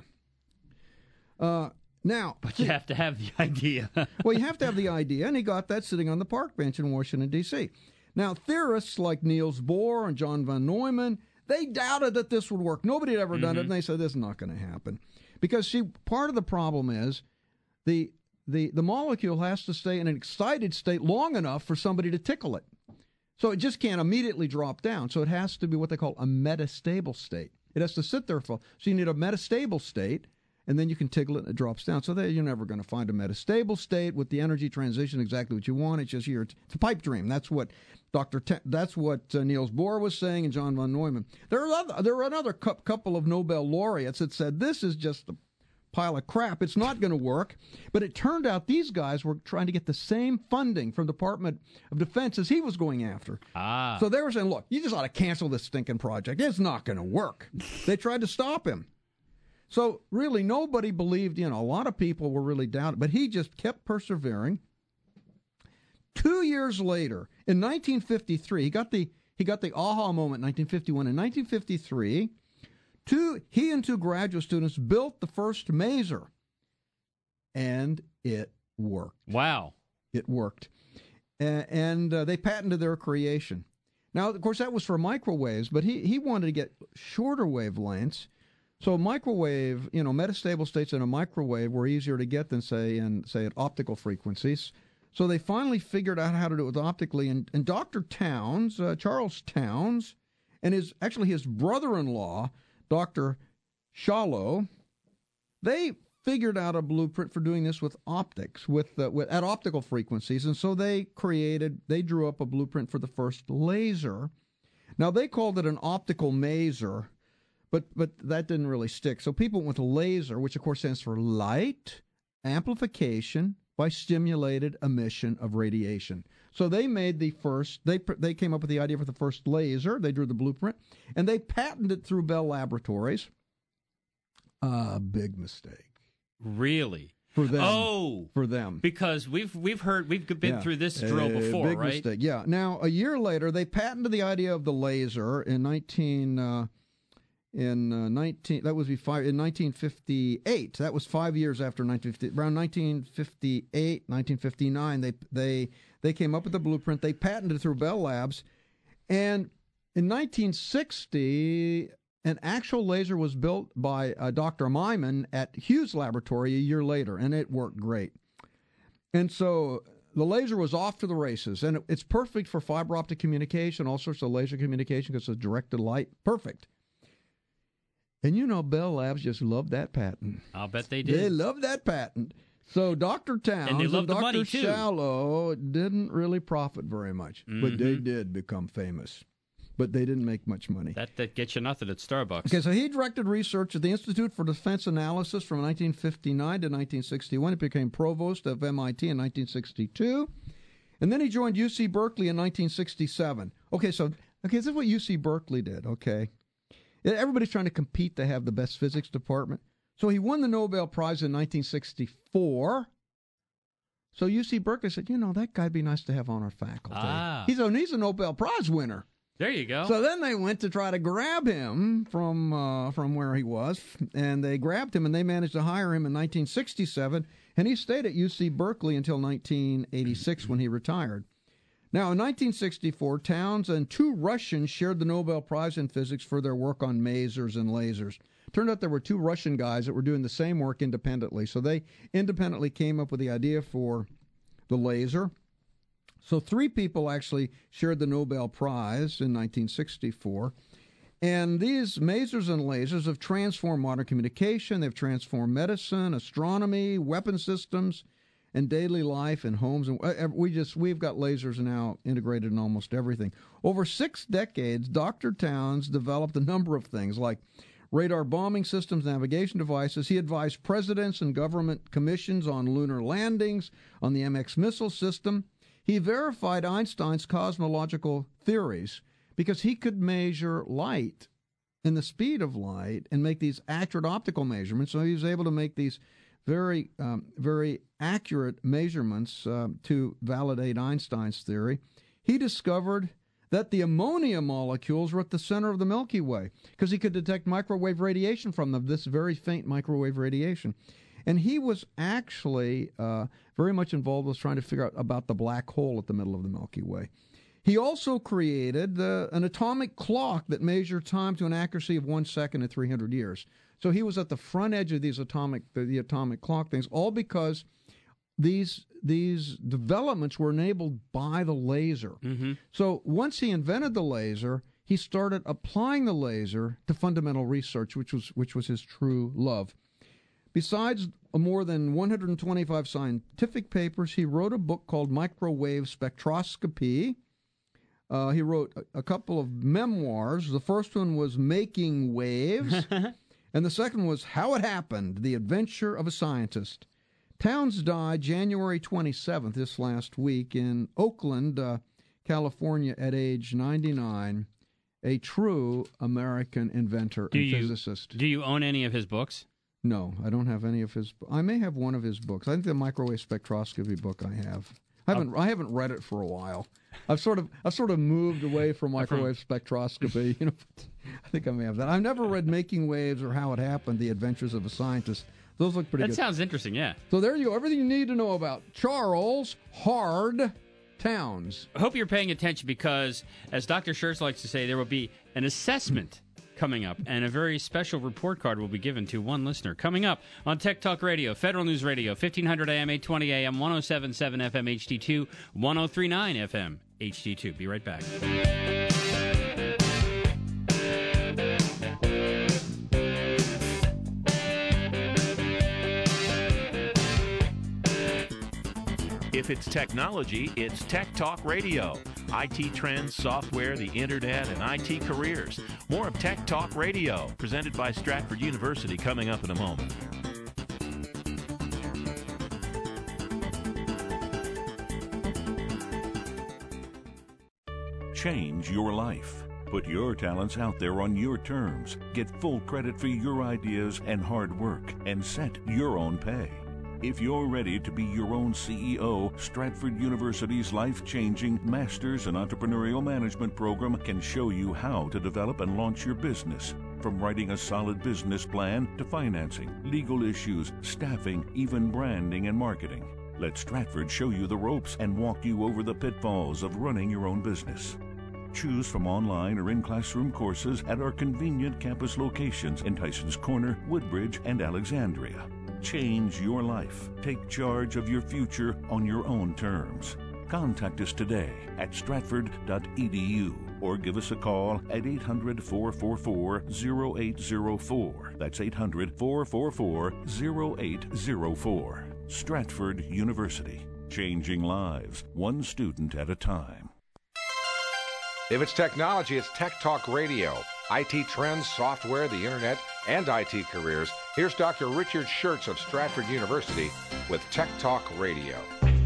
Uh, now, but you have to have the idea. Well, you have to have the idea, and he got that sitting on the park bench in Washington, D C Now, theorists like Niels Bohr and John von Neumann, they doubted that this would work. Nobody had ever mm-hmm. done it, and they said, this is not going to happen. Because, see, part of the problem is the, the, the molecule has to stay in an excited state long enough for somebody to tickle it. So it just can't immediately drop down. So it has to be what they call a metastable state. It has to sit there for, so you need a metastable state, and then you can tickle it and it drops down. So there, you're never going to find a metastable state with the energy transition exactly what you want. It's just here. It's a pipe dream. That's what Doctor Te- that's what uh, Niels Bohr was saying, and John von Neumann. There are other, there are another cu- couple of Nobel laureates that said this is just a pile of crap. It's not going to work. But it turned out these guys were trying to get the same funding from the Department of Defense as he was going after. Ah. So they were saying, look, you just ought to cancel this stinking project. It's not going to work. They tried to stop him. So really nobody believed, you know, a lot of people were really doubted, but he just kept persevering. Two years later, in nineteen fifty-three, he got the he got the aha moment in nineteen fifty-one. In nineteen fifty-three, two, he and two graduate students built the first maser, and it worked. Wow. It worked. Uh, and uh, they patented their creation. Now, of course, that was for microwaves, but he, he wanted to get shorter wavelengths. So microwave, you know, metastable states in a microwave were easier to get than, say, in, say, at optical frequencies. So they finally figured out how to do it optically. And, and Doctor Towns, uh, Charles Towns, and his actually his brother-in-law, Doctor Shallow, they figured out a blueprint for doing this with optics, with, uh, with at optical frequencies. And so they created, they drew up a blueprint for the first laser. Now, they called it an optical maser, but but that didn't really stick. So people went to laser, which, of course, stands for light amplification by stimulated emission of radiation. So they made the first, they they came up with the idea for the first laser. They drew the blueprint, and they patented it through Bell Laboratories. A uh, big mistake. Really? for them. Oh, for them. Because we've we've heard we've been Yeah. through this drill A before, big right? Mistake. Yeah. Now, a year later, they patented the idea of the laser in nineteen uh, in uh, nineteen. That was be five in nineteen fifty-eight. That was five years after nineteen fifty. Around nineteen fifty-eight, nineteen fifty-nine, they they they came up with the blueprint. They patented it through Bell Labs, and in nineteen sixty. An actual laser was built by uh, Doctor Myman at Hughes Laboratory a year later, and it worked great. And so the laser was off to the races, and it, it's perfect for fiber optic communication, all sorts of laser communication because it's directed light. Perfect. And you know, Bell Labs just loved that patent. I'll bet they did. They loved that patent. So Doctor Towns And they loved the Doctor money, too. Shallow didn't really profit very much, Mm-hmm. but they did become famous. But they didn't make much money. That that gets you nothing at Starbucks. Okay, so he directed research at the Institute for Defense Analysis from nineteen fifty-nine to nineteen sixty-one. He became provost of M I T in nineteen sixty-two. And then he joined U C Berkeley in nineteen sixty-seven. Okay, so okay, this is what U C Berkeley did, okay? Everybody's trying to compete to have the best physics department. So he won the Nobel Prize in nineteen sixty-four. So U C Berkeley said, you know, that guy'd be nice to have on our faculty. Ah. He's a, he's a Nobel Prize winner. There you go. So then they went to try to grab him from uh, from where he was, and they grabbed him, and they managed to hire him in nineteen sixty-seven, and he stayed at U C Berkeley until nineteen eighty-six when he retired. Now, in nineteen sixty-four, Towns and two Russians shared the Nobel Prize in Physics for their work on masers and lasers. Turned out there were two Russian guys that were doing the same work independently, so they independently came up with the idea for the laser. So three people actually shared the Nobel Prize in nineteen sixty-four. And these masers and lasers have transformed modern communication. They've transformed medicine, astronomy, weapon systems, and daily life in homes. And we just, we've got lasers now integrated in almost everything. Over six decades, Doctor Towns developed a number of things like radar bombing systems, navigation devices. He advised presidents and government commissions on lunar landings, on the M X missile system. He verified Einstein's cosmological theories because he could measure light and the speed of light and make these accurate optical measurements. So he was able to make these very, um, very accurate measurements uh, to validate Einstein's theory. He discovered that the ammonia molecules were at the center of the Milky Way because he could detect microwave radiation from them, this very faint microwave radiation. And he was actually uh, very much involved with trying to figure out about the black hole at the middle of the Milky Way. He also created uh, an atomic clock that measured time to an accuracy of one second in three hundred years. So he was at the front edge of these atomic, the, the atomic clock things, all because these these developments were enabled by the laser. Mm-hmm. So once he invented the laser, he started applying the laser to fundamental research, which was which was his true love. Besides more than one hundred twenty-five scientific papers, he wrote a book called Microwave Spectroscopy. Uh, he wrote a, a couple of memoirs. The first one was Making Waves, and the second was How It Happened, The Adventure of a Scientist. Towns died January twenty-seventh, this last week, in Oakland, uh, California, at age ninety-nine, a true American inventor do and you, physicist. Do you own any of his books? No, I don't have any of his. I may have one of his books. I think the microwave spectroscopy book I have. I haven't. I haven't read it for a while. I've sort of. I've sort of moved away from microwave spectroscopy. You know, I think I may have that. I've never read Making Waves or How It Happened: The Adventures of a Scientist. Those look pretty That good. sounds interesting. Yeah. So there you go. Everything you need to know about Charles Hard Towns. I hope you're paying attention because, as Doctor Schertz likes to say, there will be an assessment coming up, and a very special report card will be given to one listener. Coming up on Tech Talk Radio, Federal News Radio, fifteen hundred A M, eight twenty A M, one oh seven point seven F M H D two, one oh three point nine F M H D two. Be right back. If it's technology, it's Tech Talk Radio. I T trends, software, the internet, and I T careers. More of Tech Talk Radio, presented by Stratford University, coming up in a moment. Change your life. Put your talents out there on your terms. Get full credit for your ideas and hard work, and set your own pay. If you're ready to be your own C E O, Stratford University's life-changing Masters in Entrepreneurial Management program can show you how to develop and launch your business. From writing a solid business plan to financing, legal issues, staffing, even branding and marketing. Let Stratford show you the ropes and walk you over the pitfalls of running your own business. Choose from online or in-classroom courses at our convenient campus locations in Tysons Corner, Woodbridge, and Alexandria. Change your life. Take charge of your future on your own terms. Contact us today at stratford dot e d u or give us a call at eight hundred, four four four, zero eight zero four. That's eight hundred, four four four, zero eight zero four. Stratford University. Changing lives, one student at a time. If it's technology, it's Tech Talk Radio. I T trends, software, the internet, and I T careers. Here's Doctor Richard Schertz of Stratford University with Tech Talk Radio.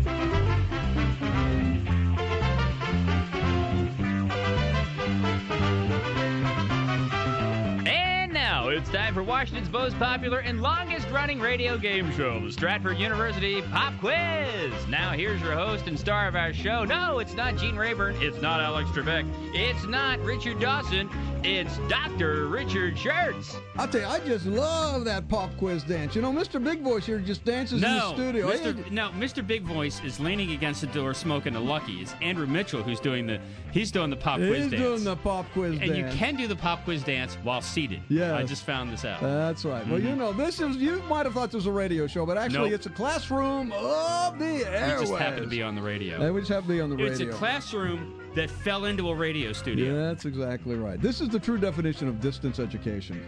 And now it's time for Washington's most popular and longest-running radio game show, the Stratford University Pop Quiz. Now here's your host and star of our show. No, it's not Gene Rayburn. It's not Alex Trebek. It's not Richard Dawson. It's Doctor Richard Schertz. I'll tell you, I just love that pop quiz dance. You know, Mister Big Voice here just dances no, in the studio. Mister Hey, No, Mister Big Voice is leaning against the door smoking a Lucky. It's Andrew Mitchell who's doing the he's doing the pop quiz he's dance. doing the pop quiz and dance. you can do the pop quiz dance while seated. Yes. I just found this out. That's right. Mm-hmm. Well, you know, this is, you might have thought this was a radio show, but actually Nope. it's a classroom of the airwaves. We just happen to be on the radio. And we just happen to be on the It's radio. a classroom that fell into a radio studio. Yeah, that's exactly right. This is the true definition of distance education.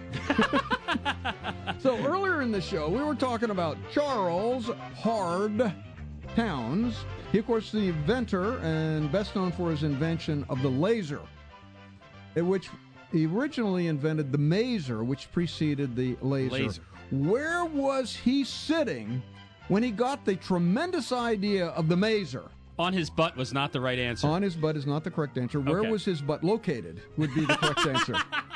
So earlier in the show, we were talking about Charles Hard Towns. He, of course, the inventor and best known for his invention of the laser, in which he originally invented the maser, which preceded the laser. Laser. Where was he sitting when he got the tremendous idea of the maser? On his butt was not the right answer. On his butt is not the correct answer. Where Okay. was his butt located would be the correct answer.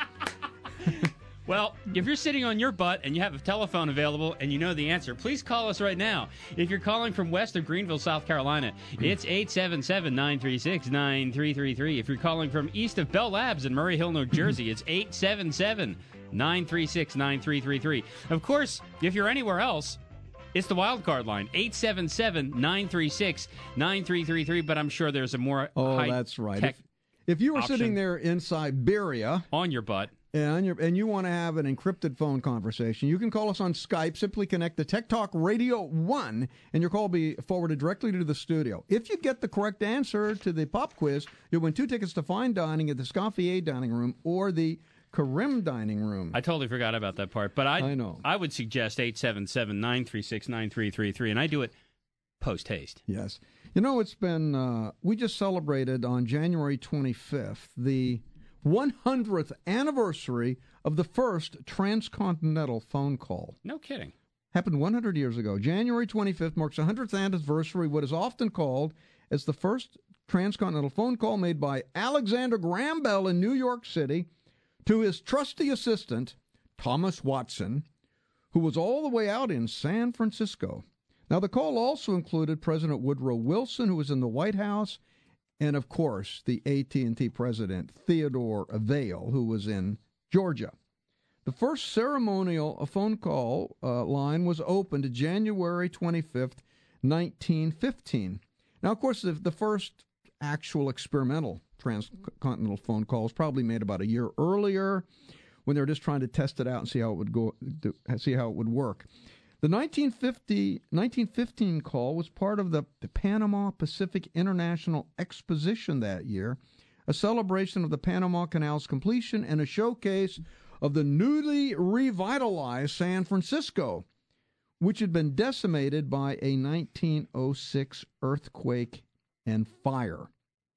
Well, if you're sitting on your butt and you have a telephone available and you know the answer, please call us right now. If you're calling from west of Greenville, South Carolina, it's eight seven seven, nine three six, nine three three three. If you're calling from east of Bell Labs in Murray Hill, New Jersey, it's eight seven seven, nine three six, nine three three three. Of course, if you're anywhere else, it's the wild card line, eight seven seven, nine three six, nine three three three, but I'm sure there's a more Oh, high that's right. tech If, if you were option. sitting there in Siberia on your butt, and, you're, and you want to have an encrypted phone conversation, you can call us on Skype. Simply connect to Tech Talk Radio one, and your call will be forwarded directly to the studio. If you get the correct answer to the pop quiz, you'll win two tickets to fine dining at the Scoffier Dining Room or the Karim Dining Room. I totally forgot about that part, but I I know. I would suggest eight seven seven, nine three six, nine three three three, and I do it post haste. Yes. You know, it's been, uh, we just celebrated on January twenty-fifth the one hundredth anniversary of the first transcontinental phone call. No kidding. Happened one hundred years ago. January twenty-fifth marks the one hundredth anniversary, what is often called as the first transcontinental phone call made by Alexander Graham Bell in New York City to his trusty assistant, Thomas Watson, who was all the way out in San Francisco. Now, the call also included President Woodrow Wilson, who was in the White House, and, of course, the A T and T president, Theodore Vail, who was in Georgia. The first ceremonial phone call uh, line was opened January twenty-fifth, nineteen fifteen. Now, of course, the, the first actual experimental transcontinental phone call was probably made about a year earlier when they were just trying to test it out and see how it would go, see how it would work. The nineteen fifty, nineteen fifteen call was part of the, the Panama Pacific International Exposition that year, a celebration of the Panama Canal's completion and a showcase of the newly revitalized San Francisco, which had been decimated by a nineteen oh six earthquake and fire.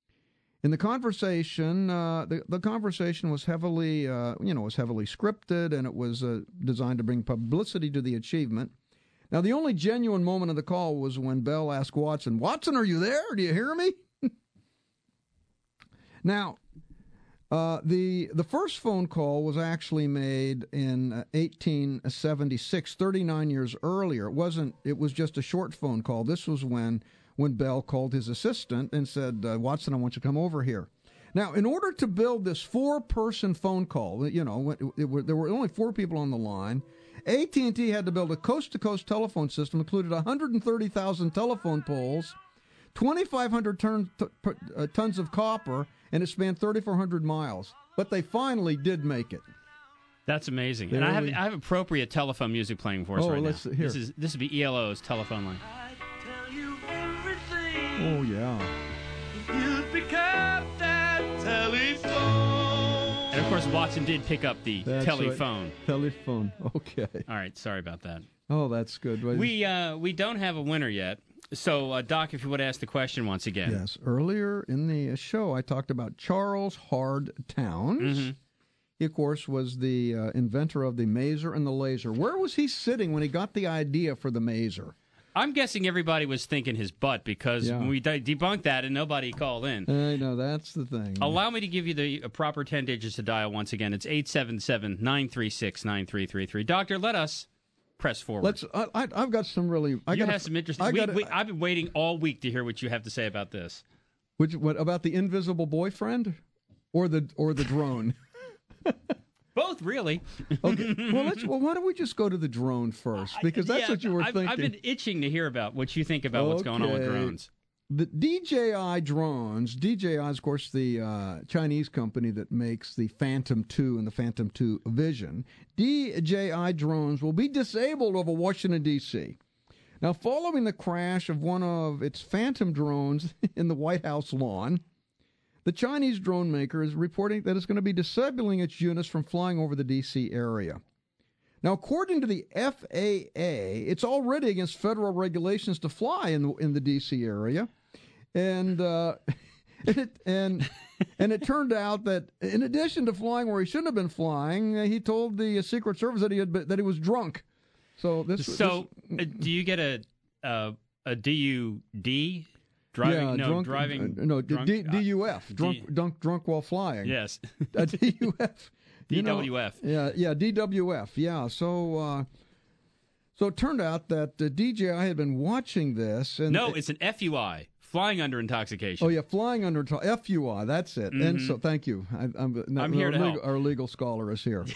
In the conversation, uh, the, the conversation was heavily, uh, you know, was heavily scripted, and it was uh, designed to bring publicity to the achievement. Now, the only genuine moment of the call was when Bell asked Watson, "Watson, are you there? Do you hear me?" Now, Uh, the the first phone call was actually made in uh, eighteen seventy-six, thirty-nine years earlier. It wasn't. It was just a short phone call. This was when when Bell called his assistant and said, uh, "Watson, I want you to come over here." Now, in order to build this four-person phone call, you know, it, it, it, there were only four people on the line. A T and T had to build a coast-to-coast telephone system, included one hundred thirty thousand telephone poles, twenty-five hundred ton, t- uh, tons of copper, and it spanned thirty-four hundred miles. But they finally did make it. That's amazing. They and I have really- I have appropriate telephone music playing for us Oh, right let's now. hear. This is this would be E L O's telephone line. Tell you everything. Oh, yeah. You pick up that telephone. And of course, Watson did pick up the That's telephone. right. Telephone. Okay. All right, sorry about that. Oh, that's good. We uh, we don't have a winner yet. So, uh, Doc, if you would ask the question once again. Yes. Earlier in the show, I talked about Charles Hard Towns. Mm-hmm. He, of course, was the uh, inventor of the mazer and the laser. Where was he sitting when he got the idea for the mazer? I'm guessing everybody was thinking his butt because Yeah. we de- debunked that and nobody called in. I know, that's the thing. Allow me to give you the uh, proper ten digits to dial once again. It's eight seven seven, nine three six, nine three three three. Doctor, let us press forward. Let's. I, I, I've got some really. I you got have some interesting. I we, gotta- we, I've been waiting all week to hear what you have to say about this. Which what about the invisible boyfriend, or the or the drone? Both, really. Okay. Well, let's. Well, why don't we just go to the drone first? Because that's Yeah, what you were I've, thinking. I've been itching to hear about what you think about what's going on with Okay. drones. The D J I drones, D J I is, of course, the uh, Chinese company that makes the Phantom two and the Phantom two Vision. D J I drones will be disabled over Washington, D C Now, following the crash of one of its Phantom drones in the White House lawn, the Chinese drone maker is reporting that it's going to be disabling its units from flying over the D C area. Now, according to the F A A, it's already against federal regulations to fly in the, in the D C area. And uh, it, and and it turned out that in addition to flying where he shouldn't have been flying, uh, he told the uh, Secret Service that he had been, that he was drunk. So this. So, this, uh, do you get a uh, a D U D driving? yeah, no, drunk, driving. uh, no, drunk, D, D U F, uh, drunk, D- drunk, drunk while flying. Yes, uh, D U F. You D know, W F. yeah, yeah, D W F. Yeah. So, uh, so it turned out that uh, D J I had been watching this, and No, it's an F U I, flying under intoxication. oh yeah, flying under t- F U I. That's it. And so, thank you. I, I'm, not, I'm here our to legal, help. Our legal scholar is here.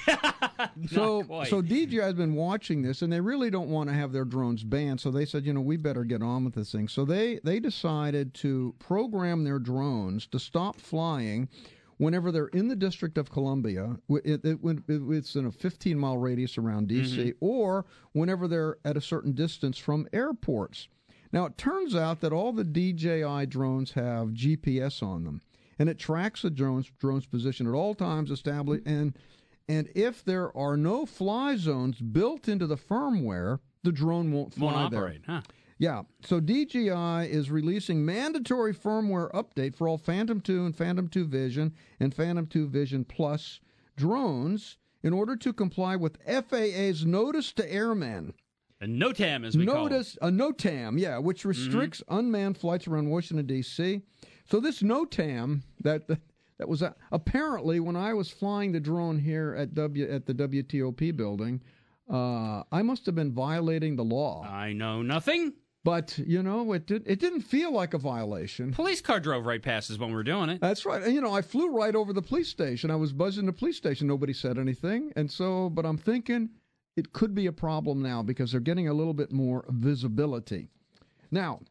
so, quite. so D J I has been watching this, and they really don't want to have their drones banned. So they said, you know, we better get on with this thing. So they they decided to program their drones to stop flying whenever they're in the District of Columbia. It, it, it, it's in a fifteen mile radius around D C, Mm-hmm. or whenever they're at a certain distance from airports. Now, it turns out that all the D J I drones have G P S on them, and it tracks the drone's, drone's position at all times, established, and and if there are no fly zones built into the firmware, the drone won't fly Won't there. operate, huh? Yeah, so D J I is releasing mandatory firmware update for all Phantom two and Phantom two Vision and Phantom two Vision Plus drones in order to comply with F A A's Notice to Airmen. A NOTAM, as we call it. Notice a NOTAM, yeah, which restricts unmanned flights around Washington D C. So this NOTAM that that was uh, apparently when I was flying the drone here at W at the W T O P building, uh, I must have been violating the law. I know nothing. But you know, it did, it didn't feel like a violation. Police car drove right past us when we were doing it. That's right. And, you know, I flew right over the police station. I was buzzing the police station. Nobody said anything. And so, but I'm thinking it could be a problem now because they're getting a little bit more visibility. Now,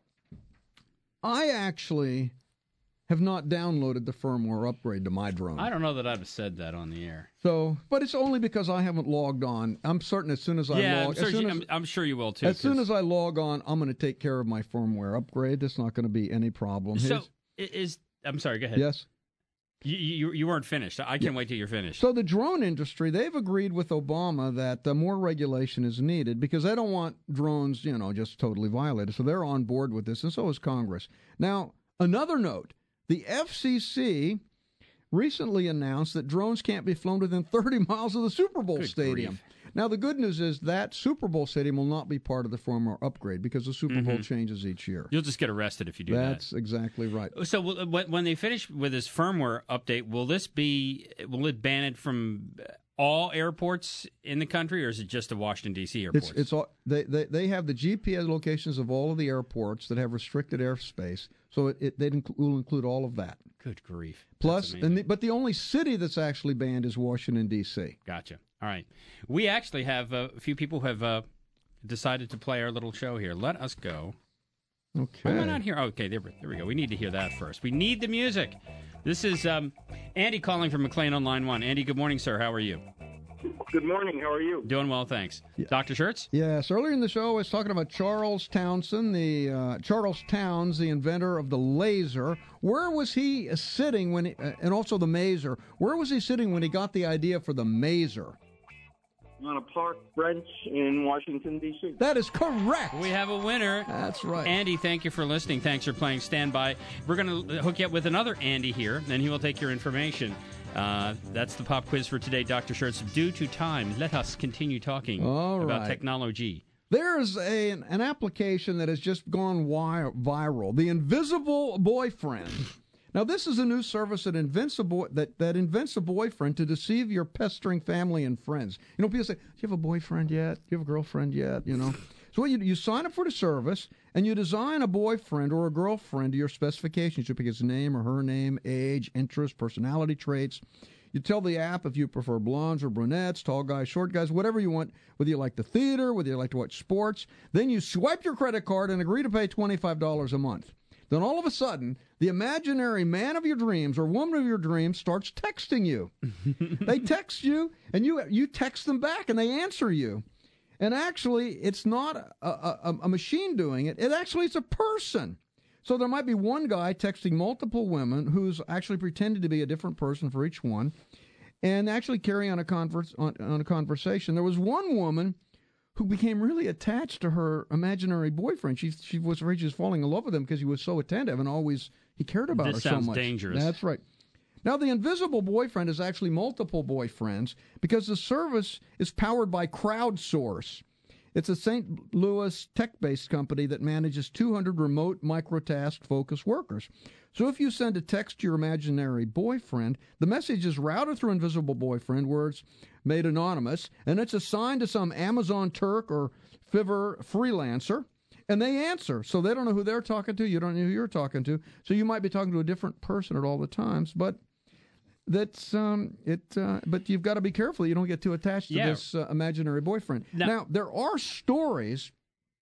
I actually have not downloaded the firmware upgrade to my drone. I don't know that I've said that on the air. So, but it's only because I haven't logged on. I'm certain as soon as I yeah, log, I'm, as sure soon you, as, I'm, I'm sure you will too. as soon 'cause- as I log on, I'm going to take care of my firmware upgrade. It's not going to be any problem. so Here's- i- is I'm sorry. Go ahead. yes. You, you you weren't finished. I can't wait till you're finished. So the drone industry, they've agreed with Obama that uh, more regulation is needed because they don't want drones, you know, just totally violated. So they're on board with this, and so is Congress. Now, another note, the F C C recently announced that drones can't be flown within thirty miles of the Super Bowl Good stadium. grief. Now, the good news is that Super Bowl stadium will not be part of the firmware upgrade because the Super Bowl Mhm. changes each year. You'll just get arrested if you do That's exactly right. that. So will- when when they finish with this firmware update, will this be will it ban it from all airports in the country, or is it just the Washington D C airports? It's it's all they, they they have the G P S locations of all of the airports that have restricted airspace, so it, it they inc- will include all of that. Good grief! Plus, That's and the, but the only city that's actually banned is Washington D C. Gotcha. All right. We actually have uh, a few people who have uh, decided to play our little show here. Let us go. Okay. Why am I not here? Okay, there, there we go. We need to hear that first. We need the music. This is um, Andy calling from McLean on line one. Andy, good morning, sir. How are you? Good morning. How are you? Doing well, thanks. Doctor Schertz? Yes, earlier in the show, I was talking about Charles Townsend, the uh, Charles Towns, the inventor of the laser. Where was he uh, sitting when, he, uh, and also the mazer? Where was he sitting when he got the idea for the mazer? On a park bench in Washington, D C That is correct. We have a winner. That's right. Andy, thank you for listening. Thanks for playing standby. We're going to hook you up with another Andy here, and he will take your information. Uh, that's the pop quiz for today, Doctor Schertz. Due to time, let us continue talking All about right. technology. There's a, an application that has just gone wi- viral, the Invisible Boyfriend. Now, this is a new service that invents a boy, that, that invents a boyfriend to deceive your pestering family and friends. You know, people say, do you have a boyfriend yet? Do you have a girlfriend yet? You know. So what you, you sign up for the service, and you design a boyfriend or a girlfriend to your specifications. You pick his name or her name, age, interests, personality traits. You tell the app if you prefer blondes or brunettes, tall guys, short guys, whatever you want, whether you like the theater, whether you like to watch sports. Then you swipe your credit card and agree to pay twenty-five dollars a month. Then all of a sudden, the imaginary man of your dreams or woman of your dreams starts texting you. They text you, and you you text them back, and they answer you. And actually, it's not a, a, a machine doing it. It actually is a person. So there might be one guy texting multiple women who's actually pretending to be a different person for each one, and actually carry on a converse, on, on a conversation. There was one woman who became really attached to her imaginary boyfriend. She she was afraid she was falling in love with him because he was so attentive and always he cared about This her so sounds much. dangerous. That's right. Now, the invisible boyfriend is actually multiple boyfriends because the service is powered by Crowdsource. It's a Saint Louis tech-based company that manages two hundred remote microtask-focused workers. So if you send a text to your imaginary boyfriend, the message is routed through Invisible Boyfriend, where it's made anonymous, and it's assigned to some Amazon Turk or Fiverr freelancer, and they answer. So they don't know who they're talking to. You don't know who you're talking to. So you might be talking to a different person at all the times, but that's um, it. Uh, but you've got to be careful you don't get too attached to Yeah. this uh, imaginary boyfriend. Now- Now, there are stories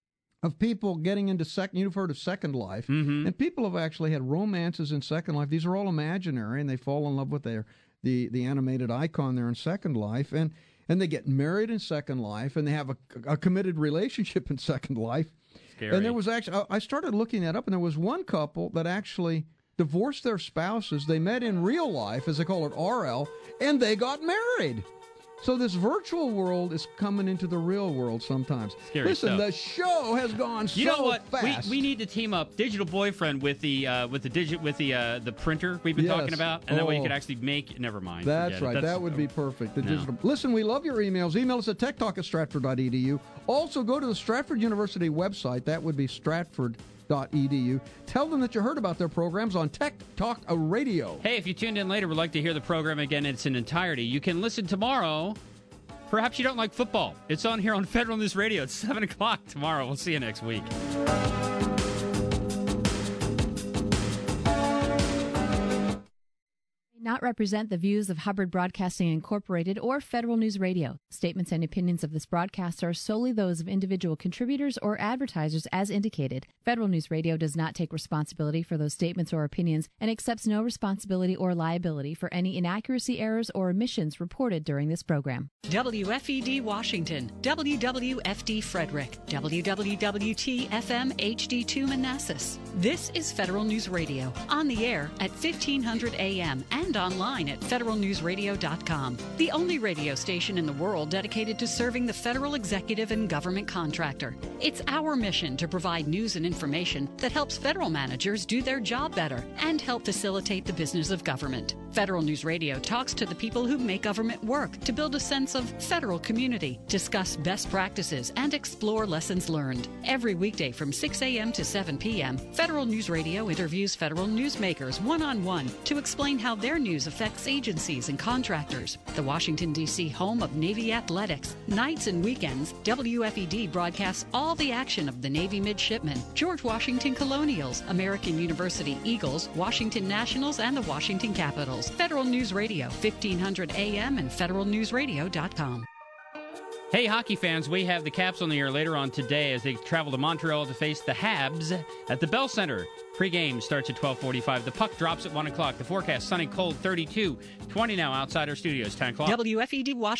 of people getting into second. You've heard of Second Life, Mhm. and people have actually had romances in Second Life. These are all imaginary, and they fall in love with their the the animated icon there in Second Life, and and they get married in Second Life, and they have a, a committed relationship in Second Life. Scary. And there was actually, I started looking that up, and there was one couple that actually divorced their spouses. They met in real life, as they call it, R L, and they got married. So this virtual world is coming into the real world sometimes. Scary Listen, stuff. the show has gone You so know what? fast. We, we need to team up Digital Boyfriend with the uh, with the digit with the uh, the printer we've been Yes. talking about, and that way you Oh. could actually make. Never mind. That's Forget it. right. That's- that would be perfect. The No. digital. Listen, we love your emails. Email us at tech talk at stratford dot e d u. Also, go to the Stratford University website. That would be stratford dot e d u. Tell them that you heard about their programs on Tech Talk Radio. Hey, if you tuned in later, would like to hear the program again in its entirety, you can listen tomorrow. Perhaps you don't like football. It's on here on Federal News Radio. It's seven o'clock tomorrow. We'll see you next week. Not represent the views of Hubbard Broadcasting Incorporated or Federal News Radio. Statements and opinions of this broadcast are solely those of individual contributors or advertisers as indicated. Federal News Radio does not take responsibility for those statements or opinions and accepts no responsibility or liability for any inaccuracy, errors, or omissions reported during this program. W F E D Washington, W W F D Frederick, W W W T F M H D two Manassas. This is Federal News Radio, on the air at fifteen hundred A M and online at federal news radio dot com. The only radio station in the world dedicated to serving the federal executive and government contractor. It's our mission to provide news and information that helps federal managers do their job better and help facilitate the business of government. Federal News Radio talks to the people who make government work to build a sense of federal community, discuss best practices, and explore lessons learned. Every weekday from six a.m. to seven p.m., Federal News Radio interviews federal newsmakers one-on-one to explain how their news affects agencies and contractors. The Washington, D C home of Navy athletics. Nights and weekends, W F E D broadcasts all the action of the Navy midshipmen, George Washington Colonials, American University Eagles, Washington Nationals, and the Washington Capitals. Federal News Radio, fifteen hundred A M and federal news radio dot com. Hey, hockey fans, we have the Caps on the air later on today as they travel to Montreal to face the Habs at the Bell Center. Pre-game starts at twelve forty-five. The puck drops at one o'clock. The forecast, sunny, cold, thirty-two. twenty now outside our studios, ten o'clock. W F E D Washington.